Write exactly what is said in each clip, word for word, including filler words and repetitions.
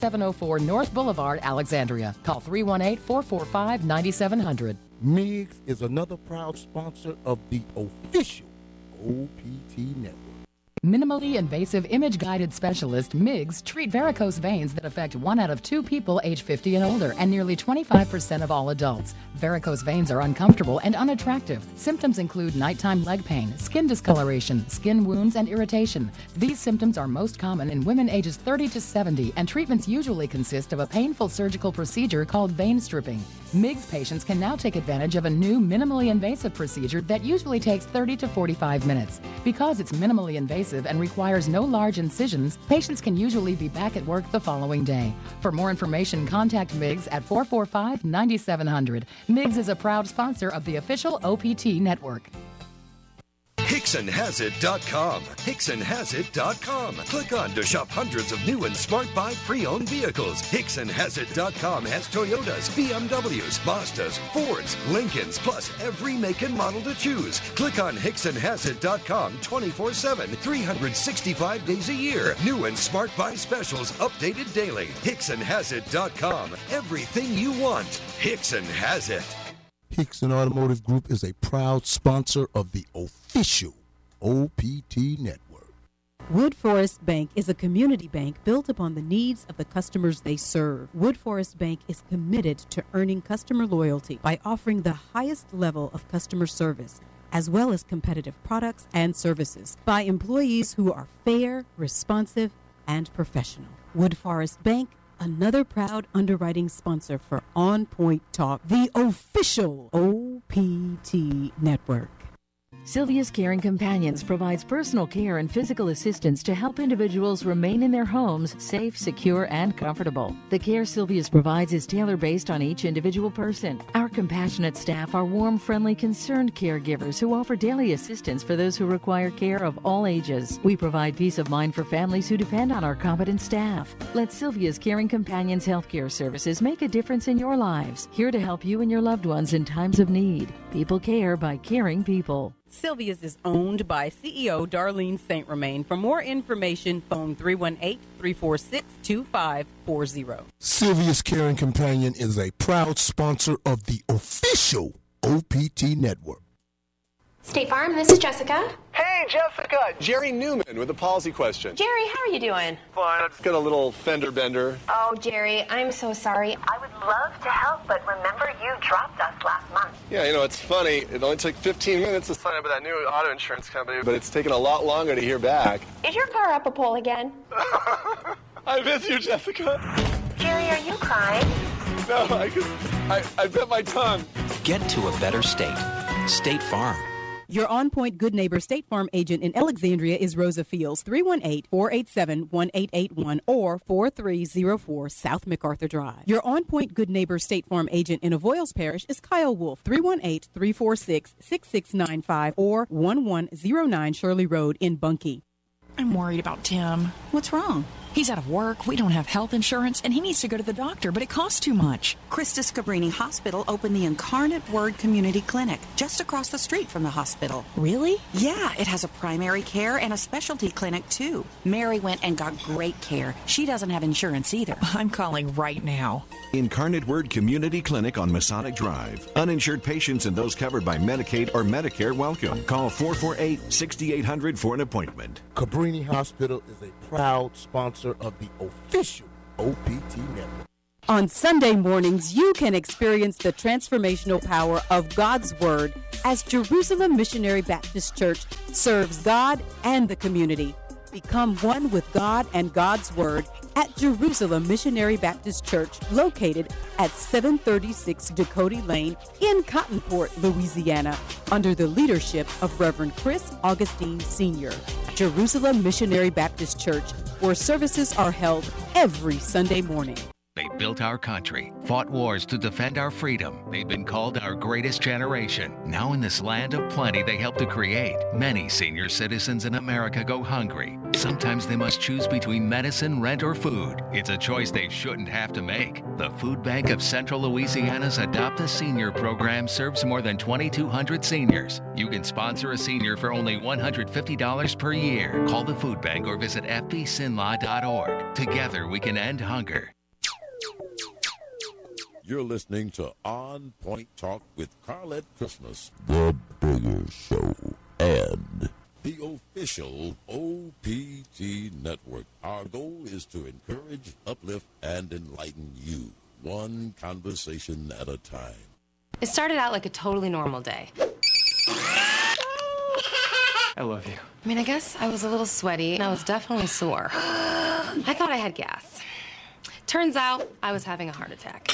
seven oh four North Boulevard, Alexandria. Call three one eight, four four five, nine seven zero zero. Meigs is another proud sponsor of the official O P T Network. Minimally invasive image-guided specialist Meigs treat varicose veins that affect one out of two people age fifty and older and nearly twenty-five percent of all adults. Varicose veins are uncomfortable and unattractive. Symptoms include nighttime leg pain, skin discoloration, skin wounds, and irritation. These symptoms are most common in women ages thirty to seventy, and treatments usually consist of a painful surgical procedure called vein stripping. Meigs patients can now take advantage of a new minimally invasive procedure that usually takes thirty to forty-five minutes. Because it's minimally invasive and requires no large incisions, patients can usually be back at work the following day. For more information, contact Meigs at four four five, nine seven zero zero. Meigs is a proud sponsor of the official O P T network. Hickson Has It dot com. Hickson Has It dot com. Click on to shop hundreds of new and smart buy pre-owned vehicles. Hickson Has It dot com has Toyotas, B M Ws, Mazdas, Fords, Lincolns, plus every make and model to choose. Click on Hickson Has It dot com twenty-four seven, three hundred sixty-five days a year. New and smart buy specials updated daily. Hickson Has It dot com. Everything you want. Hickson has it. Hickson Automotive Group is a proud sponsor of the official O P T network. Wood Forest Bank is a community bank built upon the needs of the customers they serve. Wood Forest Bank is committed to earning customer loyalty by offering the highest level of customer service, as well as competitive products and services, by employees who are fair, responsive, and professional. Wood Forest Bank, another proud underwriting sponsor for On Point Talk, the official O P T network. Sylvia's Caring Companions provides personal care and physical assistance to help individuals remain in their homes safe, secure, and comfortable. The care Sylvia's provides is tailor-based on each individual person. Our compassionate staff are warm, friendly, concerned caregivers who offer daily assistance for those who require care of all ages. We provide peace of mind for families who depend on our competent staff. Let Sylvia's Caring Companions healthcare services make a difference in your lives. Here to help you and your loved ones in times of need. People care by caring people. Sylvia's is owned by C E O Darlene Saint Romain. For more information, phone three one eight, three four six, two five four zero. Sylvia's Caring Companion is a proud sponsor of the official O P T network. State Farm, this is Jessica. Hey, Jessica! Jerry Newman with a policy question. Jerry, how are you doing? Fine. I've got a little fender bender. Oh, Jerry, I'm so sorry. I would love to help, but remember you dropped us last month. Yeah, you know, it's funny. It only took fifteen minutes to sign up with that new auto insurance company, but it's taken a lot longer to hear back. Is your car up a pole again? I miss you, Jessica. Jerry, are you crying? No, I could, I, I bit my tongue. Get to a better state. State Farm. Your On Point Good Neighbor State Farm agent in Alexandria is Rosa Fields, three one eight, four eight seven, one eight eight one or four three zero four South MacArthur Drive. Your On Point Good Neighbor State Farm agent in Avoyles Parish is Kyle Wolf, three one eight, three four six, six six nine five or one one zero nine Shirley Road in Bunkie. I'm worried about Tim. What's wrong? He's out of work, we don't have health insurance, and he needs to go to the doctor, but it costs too much. Christus Cabrini Hospital opened the Incarnate Word Community Clinic just across the street from the hospital. Really? Yeah, it has a primary care and a specialty clinic, too. Mary went and got great care. She doesn't have insurance either. I'm calling right now. Incarnate Word Community Clinic on Masonic Drive. Uninsured patients and those covered by Medicaid or Medicare welcome. Call four four eight, six eight zero zero for an appointment. Cabrini Hospital is a proud sponsor of the official O P T network. On Sunday mornings, you can experience the transformational power of God's Word as Jerusalem Missionary Baptist Church serves God and the community. Become one with God and God's Word at Jerusalem Missionary Baptist Church, located at seven thirty-six Dakota Lane in Cottonport, Louisiana, under the leadership of Reverend Chris Augustine Senior Jerusalem Missionary Baptist Church, where services are held every Sunday morning. A built our country, fought wars to defend our freedom. They've been called our greatest generation. Now in this land of plenty they helped to create, many senior citizens in America go hungry. Sometimes they must choose between medicine, rent, or food. It's a choice they shouldn't have to make. The Food Bank of Central Louisiana's Adopt a Senior program serves more than twenty-two hundred seniors. You can sponsor a senior for only one hundred fifty dollars per year. Call the Food Bank or visit f b sinlaw dot org. Together we can end hunger. You're listening to On Point Talk with Carlette Christmas, The Bigger Show, and the official O P T Network. Our goal is to encourage, uplift, and enlighten you, one conversation at a time. It started out like a totally normal day. I love you. I mean, I guess I was a little sweaty and I was definitely sore. I thought I had gas. Turns out I was having a heart attack.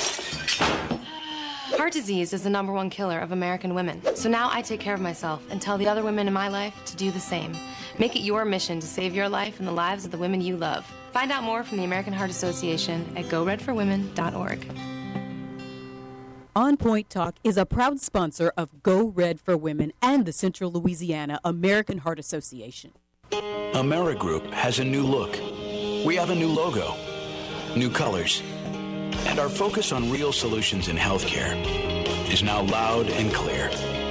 Heart disease is the number one killer of American women. So now I take care of myself and tell the other women in my life to do the same. Make it your mission to save your life and the lives of the women you love. Find out more from the American Heart Association at go red for women dot org. On Point Talk is a proud sponsor of Go Red for Women and the Central Louisiana American Heart Association. Amerigroup has a new look. We have a new logo, new colors, and our focus on real solutions in healthcare is now loud and clear.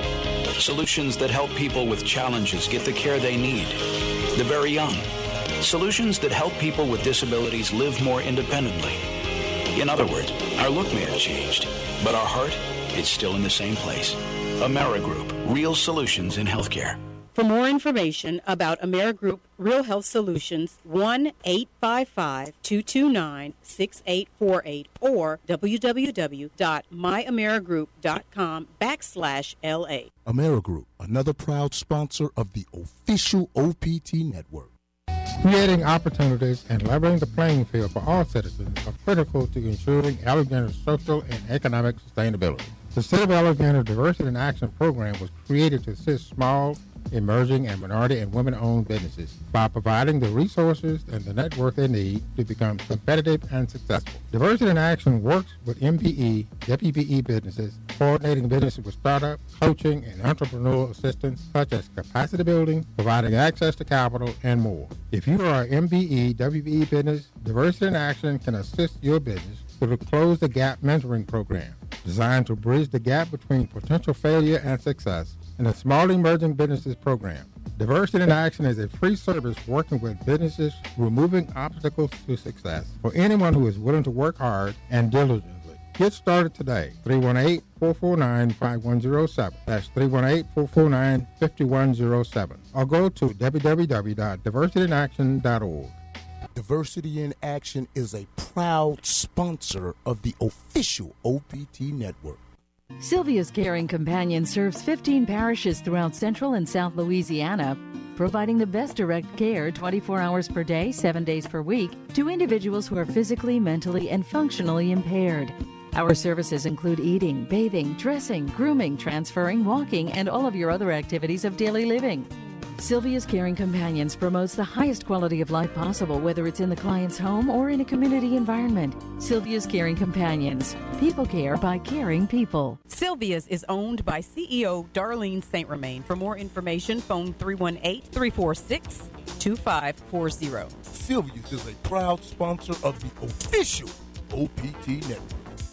Solutions that help people with challenges get the care they need, the very young. Solutions that help people with disabilities live more independently. In other words, our look may have changed, but our heart is still in the same place. Amerigroup, real solutions in healthcare. For more information about Amerigroup Real Health Solutions, one eight five five, two two nine, six eight four eight or w w w dot my amerigroup dot com backslash L A. Amerigroup, another proud sponsor of the official O P T Network. Creating opportunities and leveling the playing field for all citizens are critical to ensuring Alexander's social and economic sustainability. The City of Alexander Diversity in Action program was created to assist small, emerging, and minority and women-owned businesses by providing the resources and the network they need to become competitive and successful. Diversity in Action works with M P E, W P E businesses, coordinating businesses with startup, coaching, and entrepreneurial assistance such as capacity building, providing access to capital, and more. If you are an M B E, W P E business, Diversity in Action can assist your business through the Close the Gap mentoring program, designed to bridge the gap between potential failure and success in the Small Emerging Businesses program. Diversity in Action is a free service working with businesses removing obstacles to success for anyone who is willing to work hard and diligently. Get started today. three one eight, four four nine, five one zero seven. That's three one eight, four four nine, five one zero seven. Or go to w w w dot diversity in action dot org. Diversity in Action is a proud sponsor of the official O P T Network. Sylvia's Caring Companion serves fifteen parishes throughout Central and South Louisiana, providing the best direct care twenty-four hours per day, seven days per week to individuals who are physically, mentally, and functionally impaired. Our services include eating, bathing, dressing, grooming, transferring, walking, and all of your other activities of daily living. Sylvia's Caring Companions promotes the highest quality of life possible, whether it's in the client's home or in a community environment. Sylvia's Caring Companions. People care by caring people. Sylvia's is owned by C E O Darlene Saint Remain. For more information, phone three one eight, three four six, two five four zero. Sylvia's is a proud sponsor of the official O P T Network.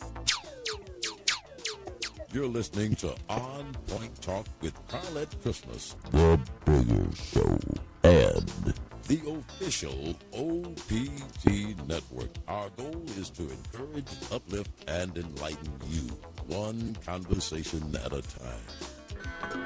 You're listening to On Point Talk with Carlette Christmas, The Bigger Show, and the official O P T Network. Our goal is to encourage, uplift, and enlighten you, one conversation at a time.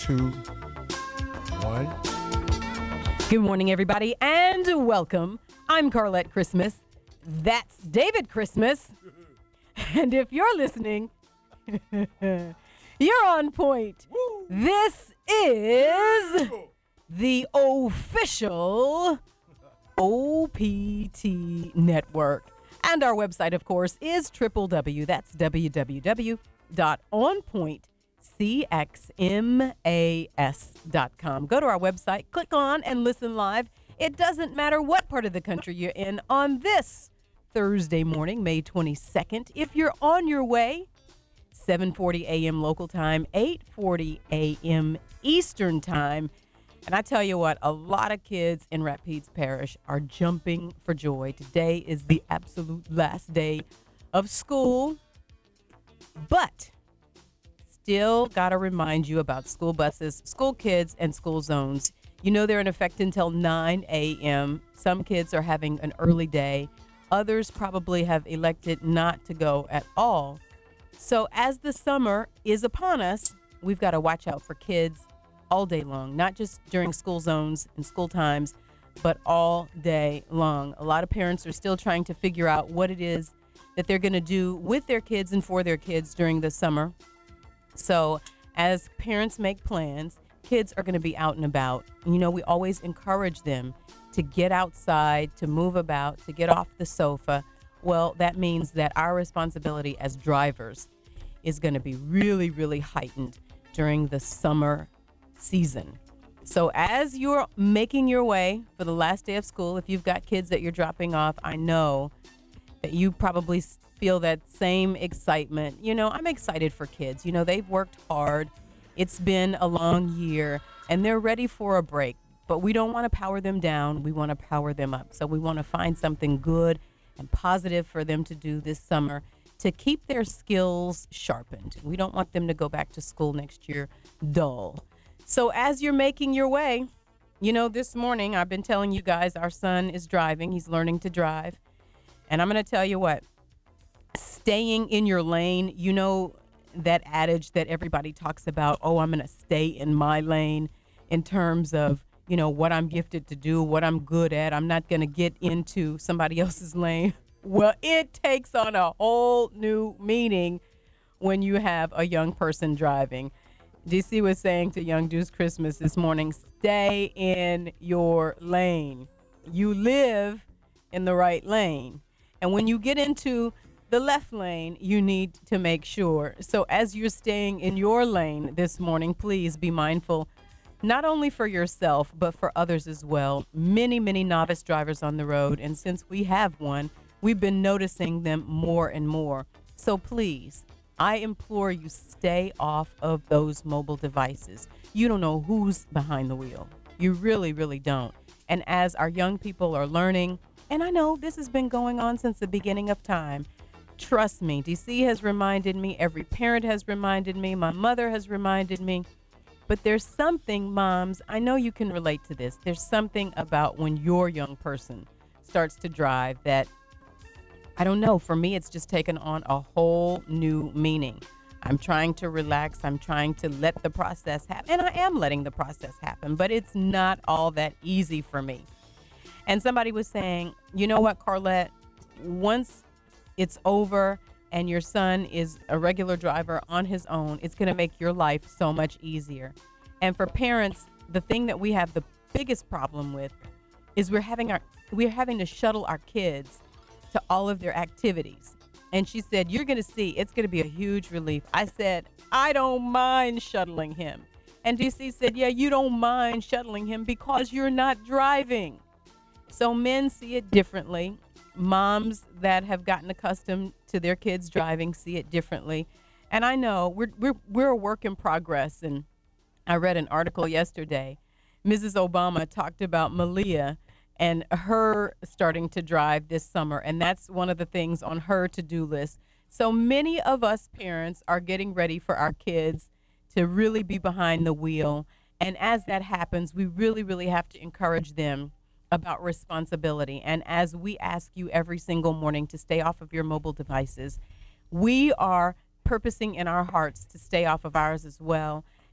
two, one. Good morning, everybody, and welcome. I'm Carlette Christmas. That's David Christmas. And if you're listening, you're on point. Woo. This is the official O P T Network. And our website, of course, is w w w. That's w w w dot on point c x m a s dot com. Go to our website, click on and listen live. It doesn't matter what part of the country you're in on this Thursday morning, May twenty-second. If you're on your way, seven forty a.m. local time, eight forty a.m. Eastern time. And I tell you what, a lot of kids in Rapides Parish are jumping for joy. Today is the absolute last day of school. But still got to remind you about school buses, school kids, and school zones. You know they're in effect until nine a.m. Some kids are having an early day. Others probably have elected not to go at all. So as the summer is upon us, we've got to watch out for kids all day long, not just during school zones and school times, but all day long. A lot of parents are still trying to figure out what it is that they're going to do with their kids and for their kids during the summer. So as parents make plans, kids are going to be out and about. You know, we always encourage them to get outside, to move about, to get off the sofa. Well, that means that our responsibility as drivers is going to be really, really heightened during the summer season. So as you're making your way for the last day of school, if you've got kids that you're dropping off, I know that you probably feel that same excitement. You know, I'm excited for kids. You know, they've worked hard. It's been a long year and they're ready for a break, but we don't want to power them down. We want to power them up. So we want to find something good and positive for them to do this summer to keep their skills sharpened. We don't want them to go back to school next year dull. So as you're making your way, you know, this morning I've been telling you guys our son is driving. He's learning to drive. And I'm going to tell you what, staying in your lane, you know, that adage that everybody talks about, oh, I'm going to stay in my lane in terms of, you know, what I'm gifted to do, what I'm good at. I'm not going to get into somebody else's lane. Well, it takes on a whole new meaning when you have a young person driving. D C was saying to Young Deuce Christmas this morning, stay in your lane. You live in the right lane. And when you get into the left lane, you need to make sure. So as you're staying in your lane this morning, please be mindful, not only for yourself, but for others as well. Many, many novice drivers on the road. And since we have one, we've been noticing them more and more. So please, I implore you, stay off of those mobile devices. You don't know who's behind the wheel. You really, really don't. And as our young people are learning, and I know this has been going on since the beginning of time, trust me, D C has reminded me, every parent has reminded me, my mother has reminded me, but there's something, moms, I know you can relate to this. There's something about when your young person starts to drive that, I don't know, for me, it's just taken on a whole new meaning. I'm trying to relax. I'm trying to let the process happen. And I am letting the process happen, but it's not all that easy for me. And somebody was saying, you know what, Carlette, once it's over and your son is a regular driver on his own, it's going to make your life so much easier. And for parents, the thing that we have the biggest problem with is we're having our we're having to shuttle our kids to all of their activities. And she said, you're going to see, it's going to be a huge relief. I said, I don't mind shuttling him. And D C said, yeah, you don't mind shuttling him because you're not driving. So men see it differently. Moms that have gotten accustomed to their kids driving see it differently. And I know we're we're we're a work in progress. And I read an article yesterday. Missus Obama talked about Malia and her starting to drive this summer. And that's one of the things on her to-do list. So many of us parents are getting ready for our kids to really be behind the wheel. And as that happens, we really, really have to encourage them about responsibility. And as we ask you every single morning to stay off of your mobile devices, we are purposing in our hearts to stay off of ours as well.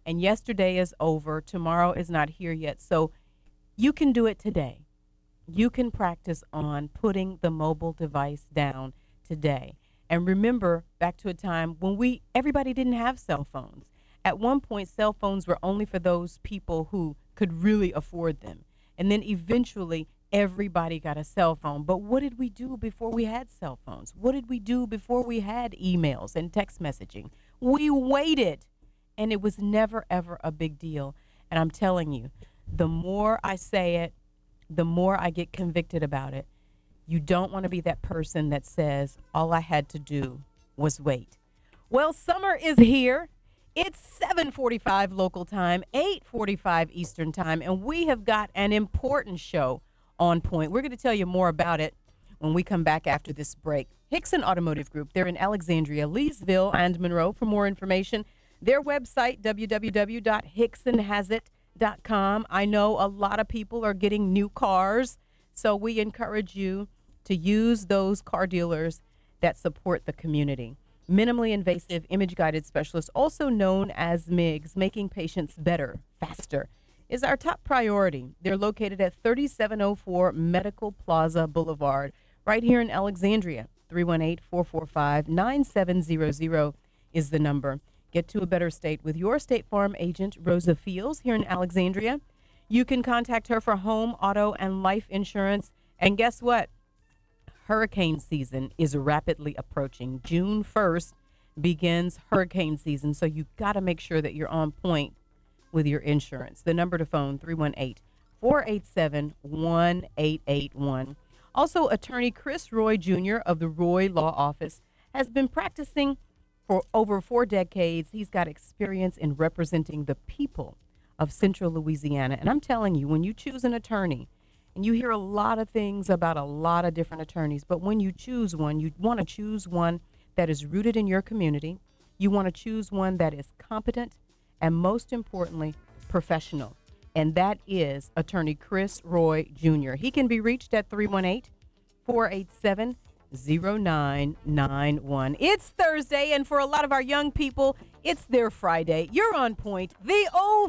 And yesterday is over. Tomorrow is not here yet. So you can do it today. You can practice on putting the mobile device down today. And remember back to a time when we everybody didn't have cell phones. At one point, cell phones were only for those people who could really afford them. And then eventually, everybody got a cell phone. But what did we do before we had cell phones? What did we do before we had emails and text messaging? We waited, and it was never, ever a big deal. And I'm telling you, the more I say it, the more I get convicted about it. You don't want to be that person that says, all I had to do was wait. Well, summer is here. It's seven forty-five local time, eight forty-five Eastern time, and we have got an important show on point. We're going to tell you more about it when we come back after this break. Hickson Automotive Group, they're in Alexandria, Leesville, and Monroe. For more information, their website, w w w dot hickson has it dot com. I know a lot of people are getting new cars, so we encourage you to use those car dealers that support the community. Minimally invasive image-guided specialist, also known as MIGS, making patients better, faster, is our top priority. They're located at thirty-seven oh four Medical Plaza Boulevard, right here in Alexandria. three one eight, four four five, nine seven zero zero is the number. Get to a better state with your State Farm agent, Rosa Fields, here in Alexandria. You can contact her for home, auto, and life insurance. And guess what? Hurricane season is rapidly approaching. June first begins hurricane season, so you got to make sure that you're on point with your insurance. The number to phone, three one eight, four eight seven, one eight eight one. Also, attorney Chris Roy Junior of the Roy Law Office has been practicing for over four decades. He's got experience in representing the people of Central Louisiana. And I'm telling you, when you choose an attorney, and you hear a lot of things about a lot of different attorneys, but when you choose one, you want to choose one that is rooted in your community. You want to choose one that is competent and, most importantly, professional. And that is attorney Chris Roy Junior He can be reached at three one eight, four eight seven, zero nine nine one. It's Thursday, and for a lot of our young people, it's their Friday. You're on point, the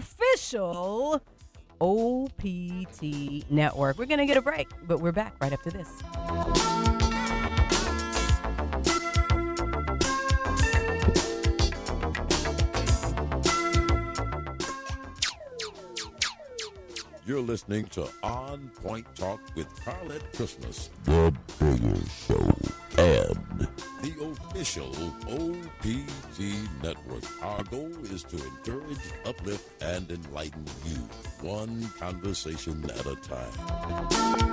official O P T Network. We're going to get a break, but we're back right after this. You're listening to On Point Talk with Carlette Christmas, the biggest show, and the official O P T Network. Our goal is to encourage, uplift, and enlighten you, one conversation at a time.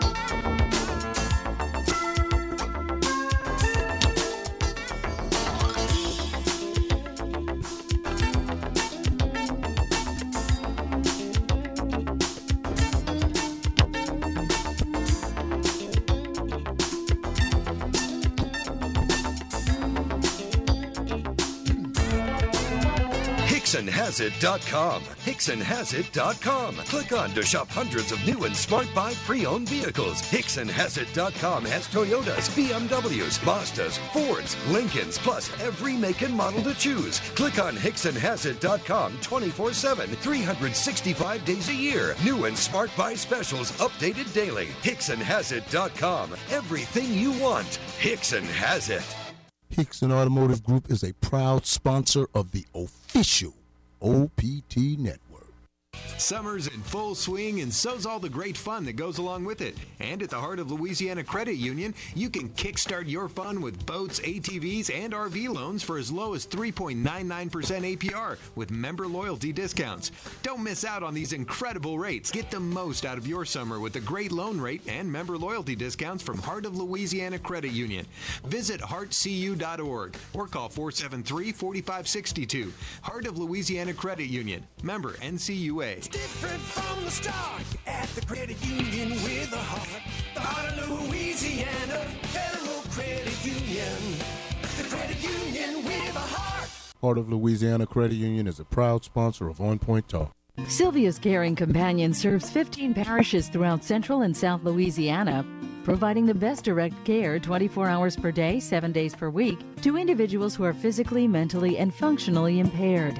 Hickson Has It dot com. Hickson Has It dot com. Click on to shop hundreds of new and smart buy pre-owned vehicles. Hickson Has It dot com has Toyotas, B M Ws, Mazdas, Fords, Lincolns, plus every make and model to choose. Click on Hickson Has It dot com twenty-four seven, three hundred sixty-five days a year. New and smart buy specials updated daily. Hickson Has It dot com. Everything you want. Hickson has it. Hickson Automotive Group is a proud sponsor of the official O P T Network. Summer's in full swing, and so's all the great fun that goes along with it. And at the Heart of Louisiana Credit Union, you can kickstart your fun with boats, A T Vs, and R V loans for as low as three point nine nine percent A P R with member loyalty discounts. Don't miss out on these incredible rates. Get the most out of your summer with a great loan rate and member loyalty discounts from Heart of Louisiana Credit Union. Visit heart c u dot org or call four seven three, four five six two. Heart of Louisiana Credit Union. Member N C U A. Different from the start at the credit union with a heart. The Heart of Louisiana Federal Credit Union. The credit union with a heart. Heart of Louisiana Credit Union is a proud sponsor of On Point Talk. Sylvia's Caring Companion serves fifteen parishes throughout Central and South Louisiana, providing the best direct care twenty-four hours per day, seven days per week to individuals who are physically, mentally, and functionally impaired.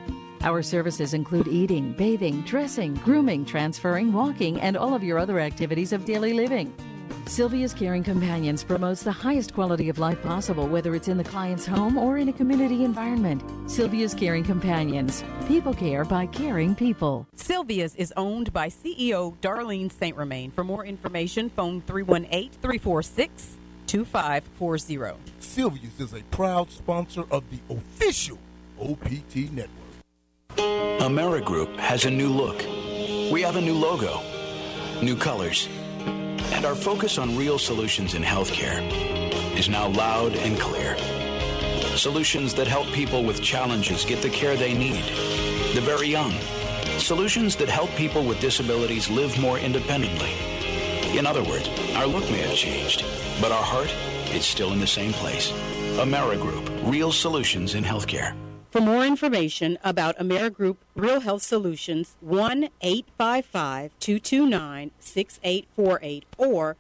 Our services include eating, bathing, dressing, grooming, transferring, walking, and all of your other activities of daily living. Sylvia's Caring Companions promotes the highest quality of life possible, whether it's in the client's home or in a community environment. Sylvia's Caring Companions. People care by caring people. Sylvia's is owned by C E O Darlene Saint Romain. For more information, phone three one eight, three four six, two five four zero. Sylvia's is a proud sponsor of the official O P T Network. AmeriGroup has a new look. We have a new logo, new colors, and our focus on real solutions in healthcare is now loud and clear. Solutions that help people with challenges get the care they need. The very young. Solutions that help people with disabilities live more independently. In other words, our look may have changed, but our heart is still in the same place. AmeriGroup, real solutions in healthcare. For more information about AmeriGroup Real Health Solutions, one eight five five, two two nine, six eight four eight or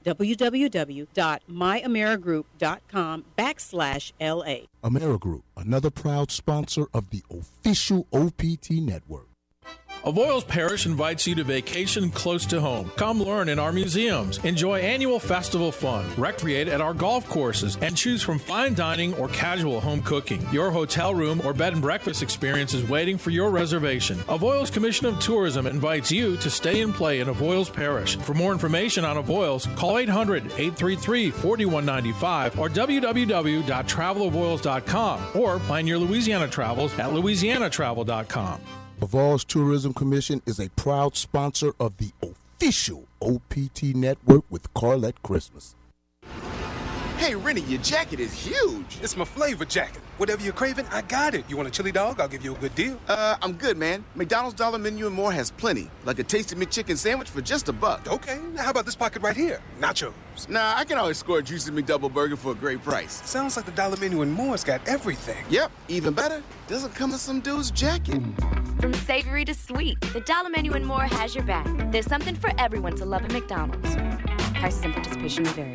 www.myamerigroup.com backslash LA. AmeriGroup, another proud sponsor of the official O P T Network. Avoyles Parish invites you to vacation close to home. Come learn in our museums, enjoy annual festival fun, recreate at our golf courses, and choose from fine dining or casual home cooking. Your hotel room or bed and breakfast experience is waiting for your reservation. Avoyles Commission of Tourism invites you to stay and play in Avoyles Parish. For more information on Avoyles, call eight hundred, eight three three, four one nine five or w w w dot travel avoyles dot com or plan your Louisiana travels at louisiana travel dot com. Avoyles Tourism Commission is a proud sponsor of the official O P T Network with Carlette Christmas. Hey, Rennie, your jacket is huge. It's my flavor jacket. Whatever you're craving, I got it. You want a chili dog? I'll give you a good deal. Uh, I'm good, man. McDonald's Dollar Menu and More has plenty, like a tasty McChicken sandwich for just a buck. Okay, now how about this pocket right here? Nachos. Nah, I can always score a juicy McDouble burger for a great price. Sounds like the Dollar Menu and More's got everything. Yep, even better, doesn't come with some dude's jacket. From savory to sweet, the Dollar Menu and More has your back. There's something for everyone to love at McDonald's. Prices and participation may vary.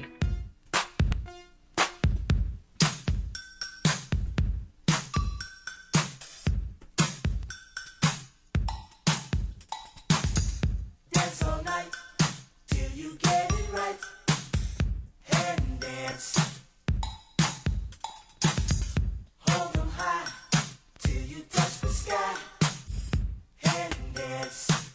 Dance all night till you get it right. Head and dance. Hold them high till you touch the sky. Head and dance.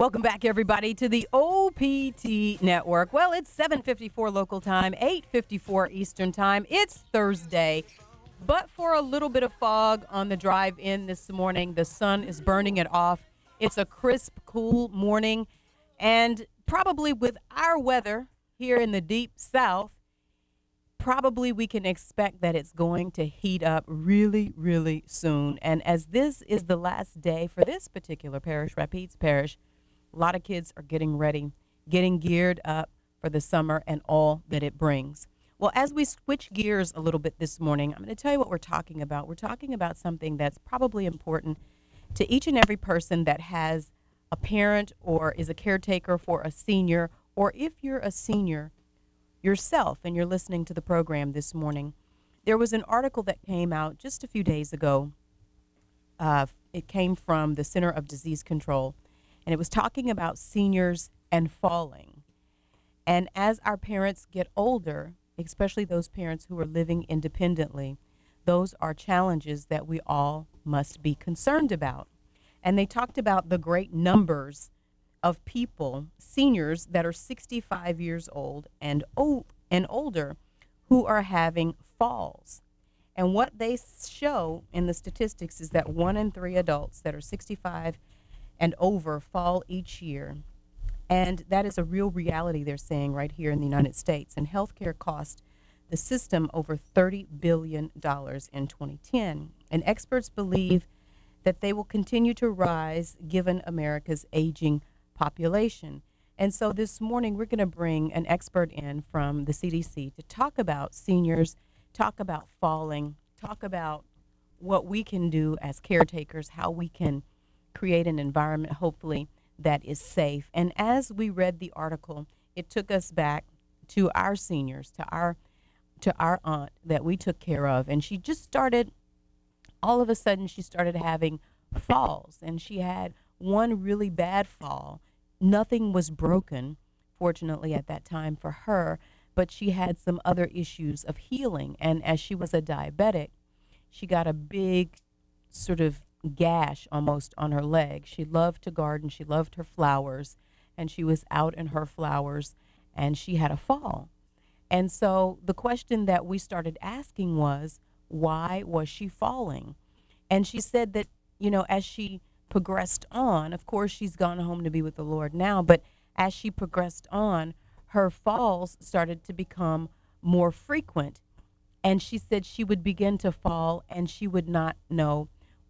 Welcome back, everybody, to the O P T Network. Well, it's seven fifty-four local time, eight fifty-four Eastern time. It's Thursday, but for a little bit of fog on the drive in this morning, the sun is burning it off. It's a crisp, cool morning, and probably with our weather here in the deep south, probably we can expect that it's going to heat up really, really soon. And as this is the last day for this particular parish, Rapides Parish, a lot of kids are getting ready, getting geared up for the summer and all that it brings. Well, as we switch gears a little bit this morning, I'm going to tell you what we're talking about. We're talking about something that's probably important to each and every person that has a parent or is a caretaker for a senior, or if you're a senior yourself and you're listening to the program this morning. There was an article that came out just a few days ago. Uh, it came from the Center of Disease Control, and it was talking about seniors and falling. And as our parents get older, especially those parents who are living independently, those are challenges that we all must be concerned about. And they talked about the great numbers of people, seniors that are sixty-five years old and old and older, who are having falls. And what they show in the statistics is that one in three adults that are sixty-five and over fall each year. And that is a real reality, they're saying, right here in the United States. And healthcare cost the system over thirty billion dollars in twenty ten. And experts believe that they will continue to rise given America's aging population. And so this morning we're going to bring an expert in from the C D C to talk about seniors, talk about falling, talk about what we can do as caretakers, how we can create an environment, hopefully, that is safe. And as we read the article, it took us back to our seniors, to our to our aunt that we took care of. And she just started, all of a sudden, she started having falls. And she had one really bad fall. Nothing was broken, fortunately, at that time for her, but she had some other issues of healing. And as she was a diabetic, she got a big sort of gash almost on her leg. She loved to garden. She loved her flowers, and she was out in her flowers, and she had a fall. And so the question that we started asking was, why was she falling? And she said that, you know, as she progressed on, of course, she's gone home to be with the Lord now, but as she progressed on, her falls started to become more frequent. And she said she would begin to fall and she would not know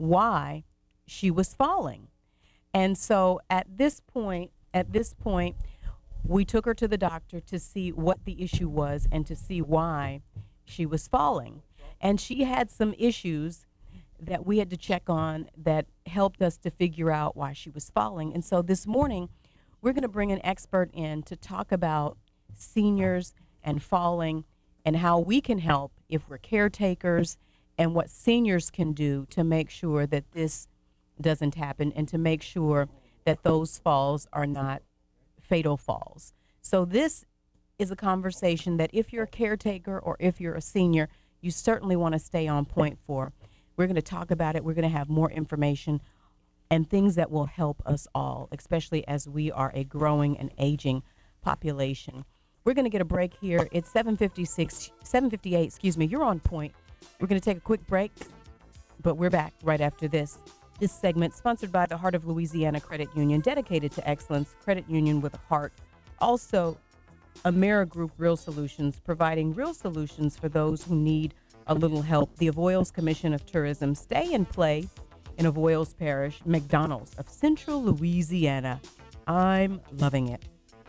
why she was falling. And so at this point, at this point, we took her to the doctor to see what the issue was and to see why she was falling. And she had some issues that we had to check on that helped us to figure out why she was falling. And so this morning, we're going to bring an expert in to talk about seniors and falling and how we can help if we're caretakers, and what seniors can do to make sure that this doesn't happen and to make sure that those falls are not fatal falls. So this is a conversation that if you're a caretaker or if you're a senior, you certainly want to stay on point for. We're going to talk about it. We're going to have more information and things that will help us all, especially as we are a growing and aging population. We're going to get a break here. It's seven fifty-six, seven fifty-eight, excuse me. You're on point. We're going to take a quick break, but we're back right after this. This segment sponsored by the Heart of Louisiana Credit Union, dedicated to excellence, credit union with a heart. Also, AmeriGroup Real Solutions, providing real solutions for those who need a little help. The Avoyelles Commission of Tourism, stay and play in Avoyelles Parish, McDonald's of Central Louisiana. I'm loving it.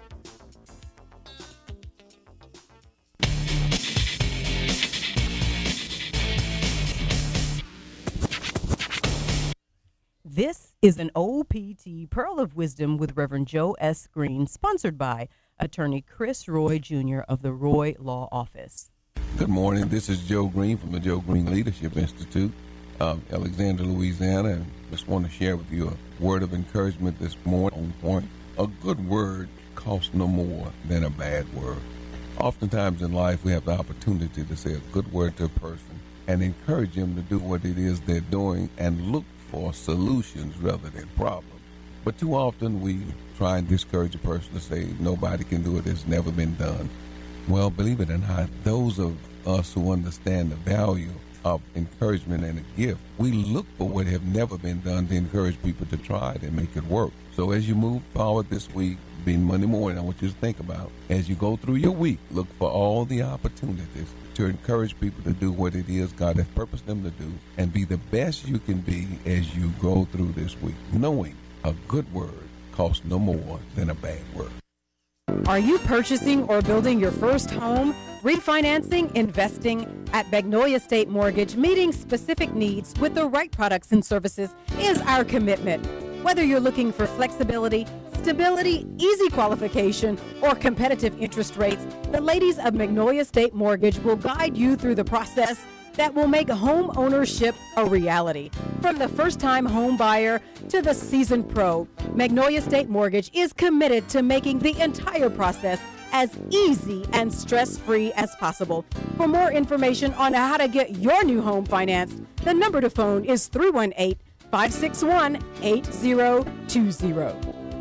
This is an O P T Pearl of Wisdom with Reverend Joe S. Green, sponsored by Attorney Chris Roy Junior of the Roy Law Office. Good morning. This is Joe Green from the Joe Green Leadership Institute of Alexandria, Louisiana. And just want to share with you a word of encouragement this morning on point. A good word costs no more than a bad word. Oftentimes in life, we have the opportunity to say a good word to a person and encourage them to do what it is they're doing and look for solutions rather than problems. But too often we try and discourage a person to say nobody can do it, it's never been done. Well, believe it or not, those of us who understand the value of encouragement and a gift, we look for what have never been done to encourage people to try it and make it work. So as you move forward this week, being Monday morning, I want you to think about, as you go through your week, look for all the opportunities to encourage people to do what it is God has purposed them to do and be the best you can be as you go through this week, knowing a good word costs no more than a bad word. Are you purchasing or building your first home? Refinancing, investing at Magnolia State Mortgage, meeting specific needs with the right products and services is our commitment. Whether you're looking for flexibility, stability, easy qualification, or competitive interest rates, the ladies of Magnolia State Mortgage will guide you through the process that will make home ownership a reality. From the first-time home buyer to the seasoned pro, Magnolia State Mortgage is committed to making the entire process as easy and stress-free as possible. For more information on how to get your new home financed, the number to phone is three one eight, five six one, eight zero two zero.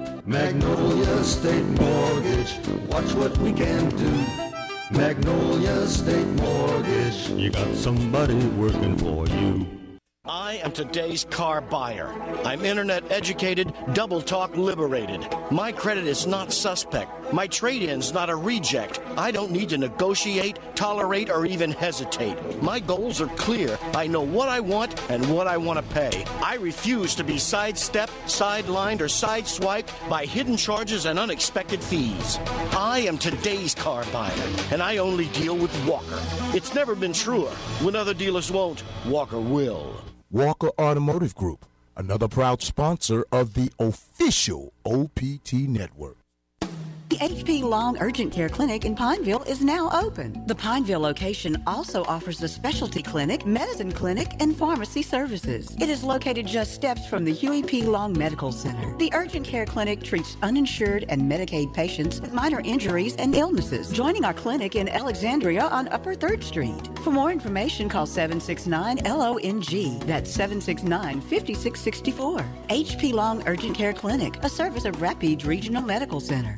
Magnolia State Mortgage, watch what we can do. Magnolia State Mortgage, you got somebody working for you. I am today's car buyer. I'm internet educated, double talk liberated. My credit is not suspect. My trade-in's not a reject. I don't need to negotiate, tolerate, or even hesitate. My goals are clear. I know what I want and what I want to pay. I refuse to be sidestepped, sidelined, or sideswiped by hidden charges and unexpected fees. I am today's car buyer, and I only deal with Walker. It's never been truer. When other dealers won't, Walker will. Walker Automotive Group, another proud sponsor of the official O P T Network. The H P Long Urgent Care Clinic in Pineville is now open. The Pineville location also offers a specialty clinic, medicine clinic, and pharmacy services. It is located just steps from the Huey P. Long Medical Center. The Urgent Care Clinic treats uninsured and Medicaid patients with minor injuries and illnesses, joining our clinic in Alexandria on Upper third Street. For more information, call seven six nine L O N G. That's seven six nine, five six six four. H P Long Urgent Care Clinic, a service of Rapides Regional Medical Center.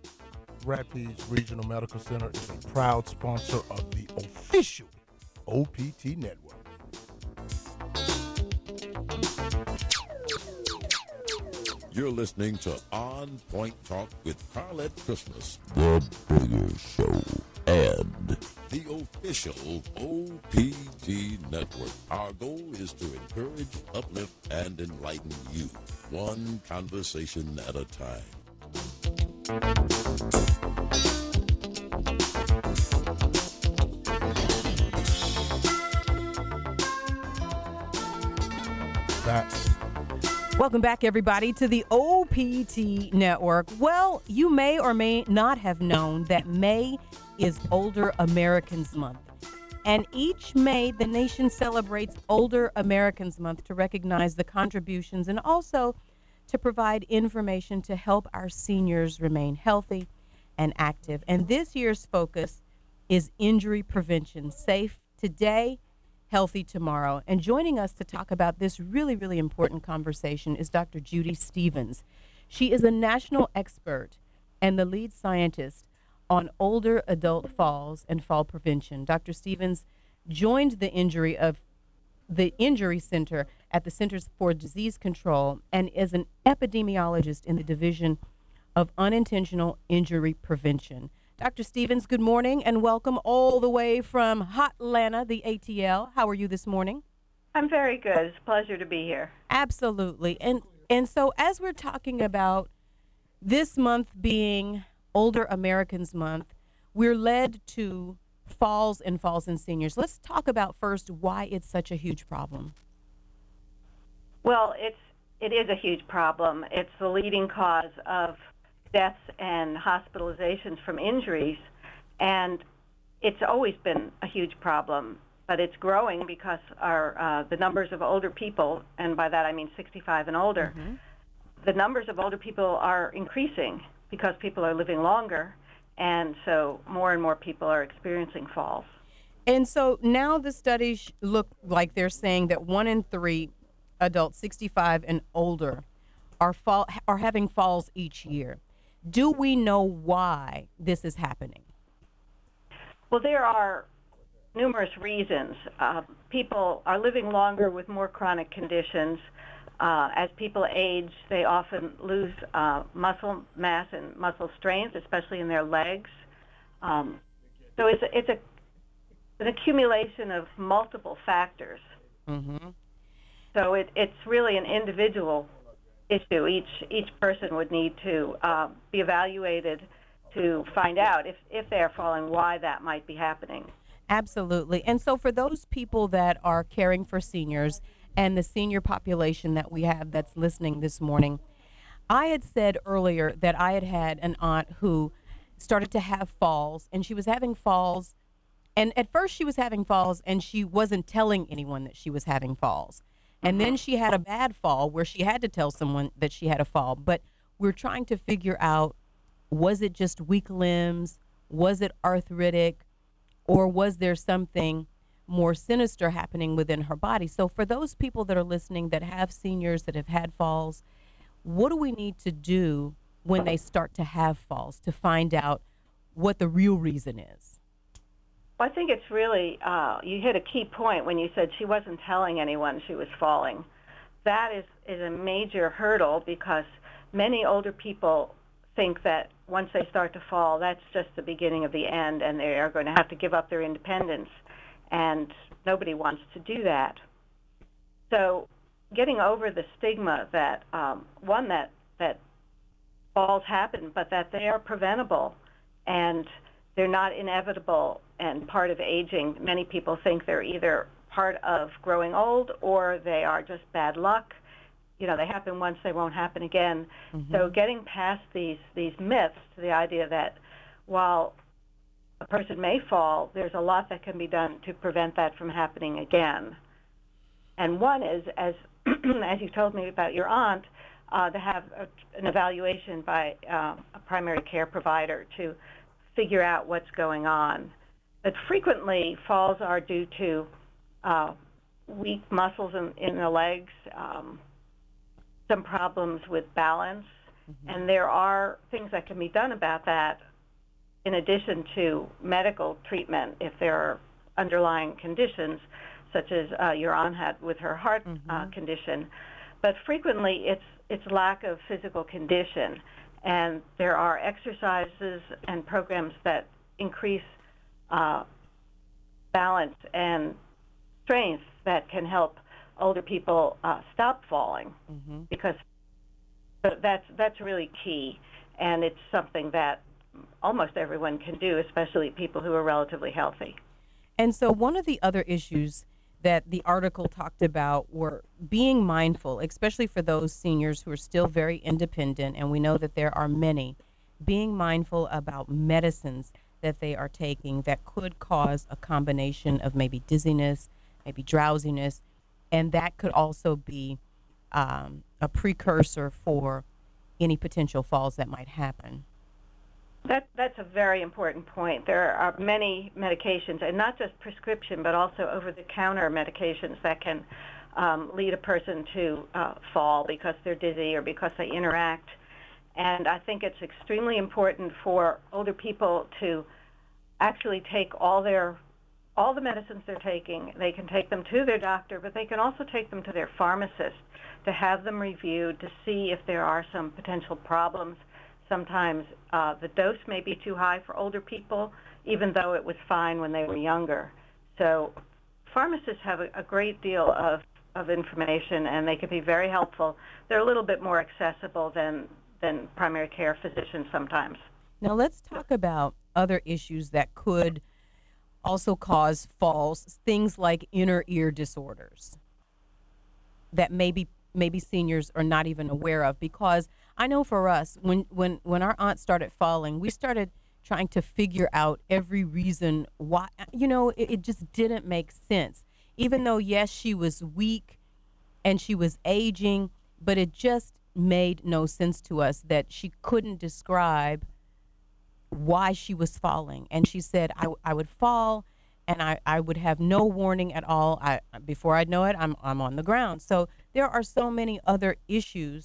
Rapides Regional Medical Center is a proud sponsor of the official O P T Network. You're listening to On Point Talk with Carlette Christmas, the Bigger Show, and the official O P T Network. Our goal is to encourage, uplift, and enlighten you, one conversation at a time. That. Welcome back, everybody, to the O P T Network. Well, you may or may not have known that May is Older Americans Month. And each May, the nation celebrates Older Americans Month to recognize the contributions and also to provide information to help our seniors remain healthy and active. And this year's focus is injury prevention, safe today, healthy tomorrow. And joining us to talk about this really, really important conversation is Doctor Judy Stevens. She is a national expert and the lead scientist on older adult falls and fall prevention. Doctor Stevens joined the injury of the Injury Center at the Centers for Disease Control and is an epidemiologist in the Division of Unintentional Injury Prevention. Doctor Stevens, good morning and welcome all the way from Hot Atlanta, the A T L. How are you this morning? I'm very good. It's a pleasure to be here. Absolutely. And and so as we're talking about this month being Older Americans Month, we're led to falls and falls in seniors. Let's talk about first why it's such a huge problem. Well, it's it is a huge problem. It's the leading cause of deaths and hospitalizations from injuries, and it's always been a huge problem. But it's growing because our uh, the numbers of older people, and by that I mean sixty-five and older, mm-hmm. the numbers of older people are increasing because people are living longer. And so more and more people are experiencing falls. And so now the studies look like they're saying that one in three adults sixty-five and older are fall are having falls each year. Do we know why this is happening? Well, there are numerous reasons. Uh, people are living longer with more chronic conditions. Uh, as people age, they often lose uh, muscle mass and muscle strength, especially in their legs. Um, so it's a, it's a an accumulation of multiple factors. Mm-hmm. So it, it's really an individual issue. Each each person would need to uh, be evaluated to find out if, if they're falling, why that might be happening. Absolutely. And so for those people that are caring for seniors and the senior population that we have that's listening this morning, I had said earlier that I had had an aunt who started to have falls, and she was having falls. And at first she was having falls and she wasn't telling anyone that she was having falls. And then she had a bad fall where she had to tell someone that she had a fall. But we're trying to figure out, was it just weak limbs? Was it arthritic? Or was there something more sinister happening within her body? So for those people that are listening that have seniors that have had falls, what do we need to do when they start to have falls to find out what the real reason is? Well, I think it's really, uh, you hit a key point when you said she wasn't telling anyone she was falling. That is, is a major hurdle because many older people think that once they start to fall, that's just the beginning of the end and they are going to have to give up their independence. And nobody wants to do that. So getting over the stigma that, um, one, that, that falls happen, but that they are preventable and they're not inevitable and part of aging. Many people think they're either part of growing old or they are just bad luck. You know, they happen once, they won't happen again. Mm-hmm. So getting past these, these myths to the idea that while a person may fall, there's a lot that can be done to prevent that from happening again. And one is, as as you told me about your aunt, uh, to have a, an evaluation by uh, a primary care provider to figure out what's going on. But frequently, falls are due to uh, weak muscles in, in the legs, um, some problems with balance, mm-hmm. and there are things that can be done about that in addition to medical treatment if there are underlying conditions, such as uh, your aunt had with her heart mm-hmm. uh, condition. But frequently, it's it's lack of physical condition. And there are exercises and programs that increase uh, balance and strength that can help older people uh, stop falling, mm-hmm. because that's that's really key, and it's something that almost everyone can do, especially people who are relatively healthy. And so one of the other issues that the article talked about were being mindful, especially for those seniors who are still very independent, and we know that there are many, being mindful about medicines that they are taking that could cause a combination of maybe dizziness, maybe drowsiness, and that could also be um, a precursor for any potential falls that might happen. That, that's a very important point. There are many medications, and not just prescription, but also over-the-counter medications that can um, lead a person to uh, fall because they're dizzy or because they interact. And I think it's extremely important for older people to actually take all their all the medicines they're taking. They can take them to their doctor, but they can also take them to their pharmacist to have them reviewed to see if there are some potential problems. Sometimes uh, the dose may be too high for older people, even though it was fine when they were younger. So pharmacists have a, a great deal of, of information, and they can be very helpful. They're a little bit more accessible than, than primary care physicians sometimes. Now let's talk about other issues that could also cause falls, things like inner ear disorders that maybe maybe seniors are not even aware of, because I know for us, when, when, when our aunt started falling, we started trying to figure out every reason why. You know, it, it just didn't make sense. Even though, yes, she was weak and she was aging, but it just made no sense to us that she couldn't describe why she was falling. And she said, I, I would fall and I, I would have no warning at all. I, before I'd know it, I'm, I'm on the ground. So there are so many other issues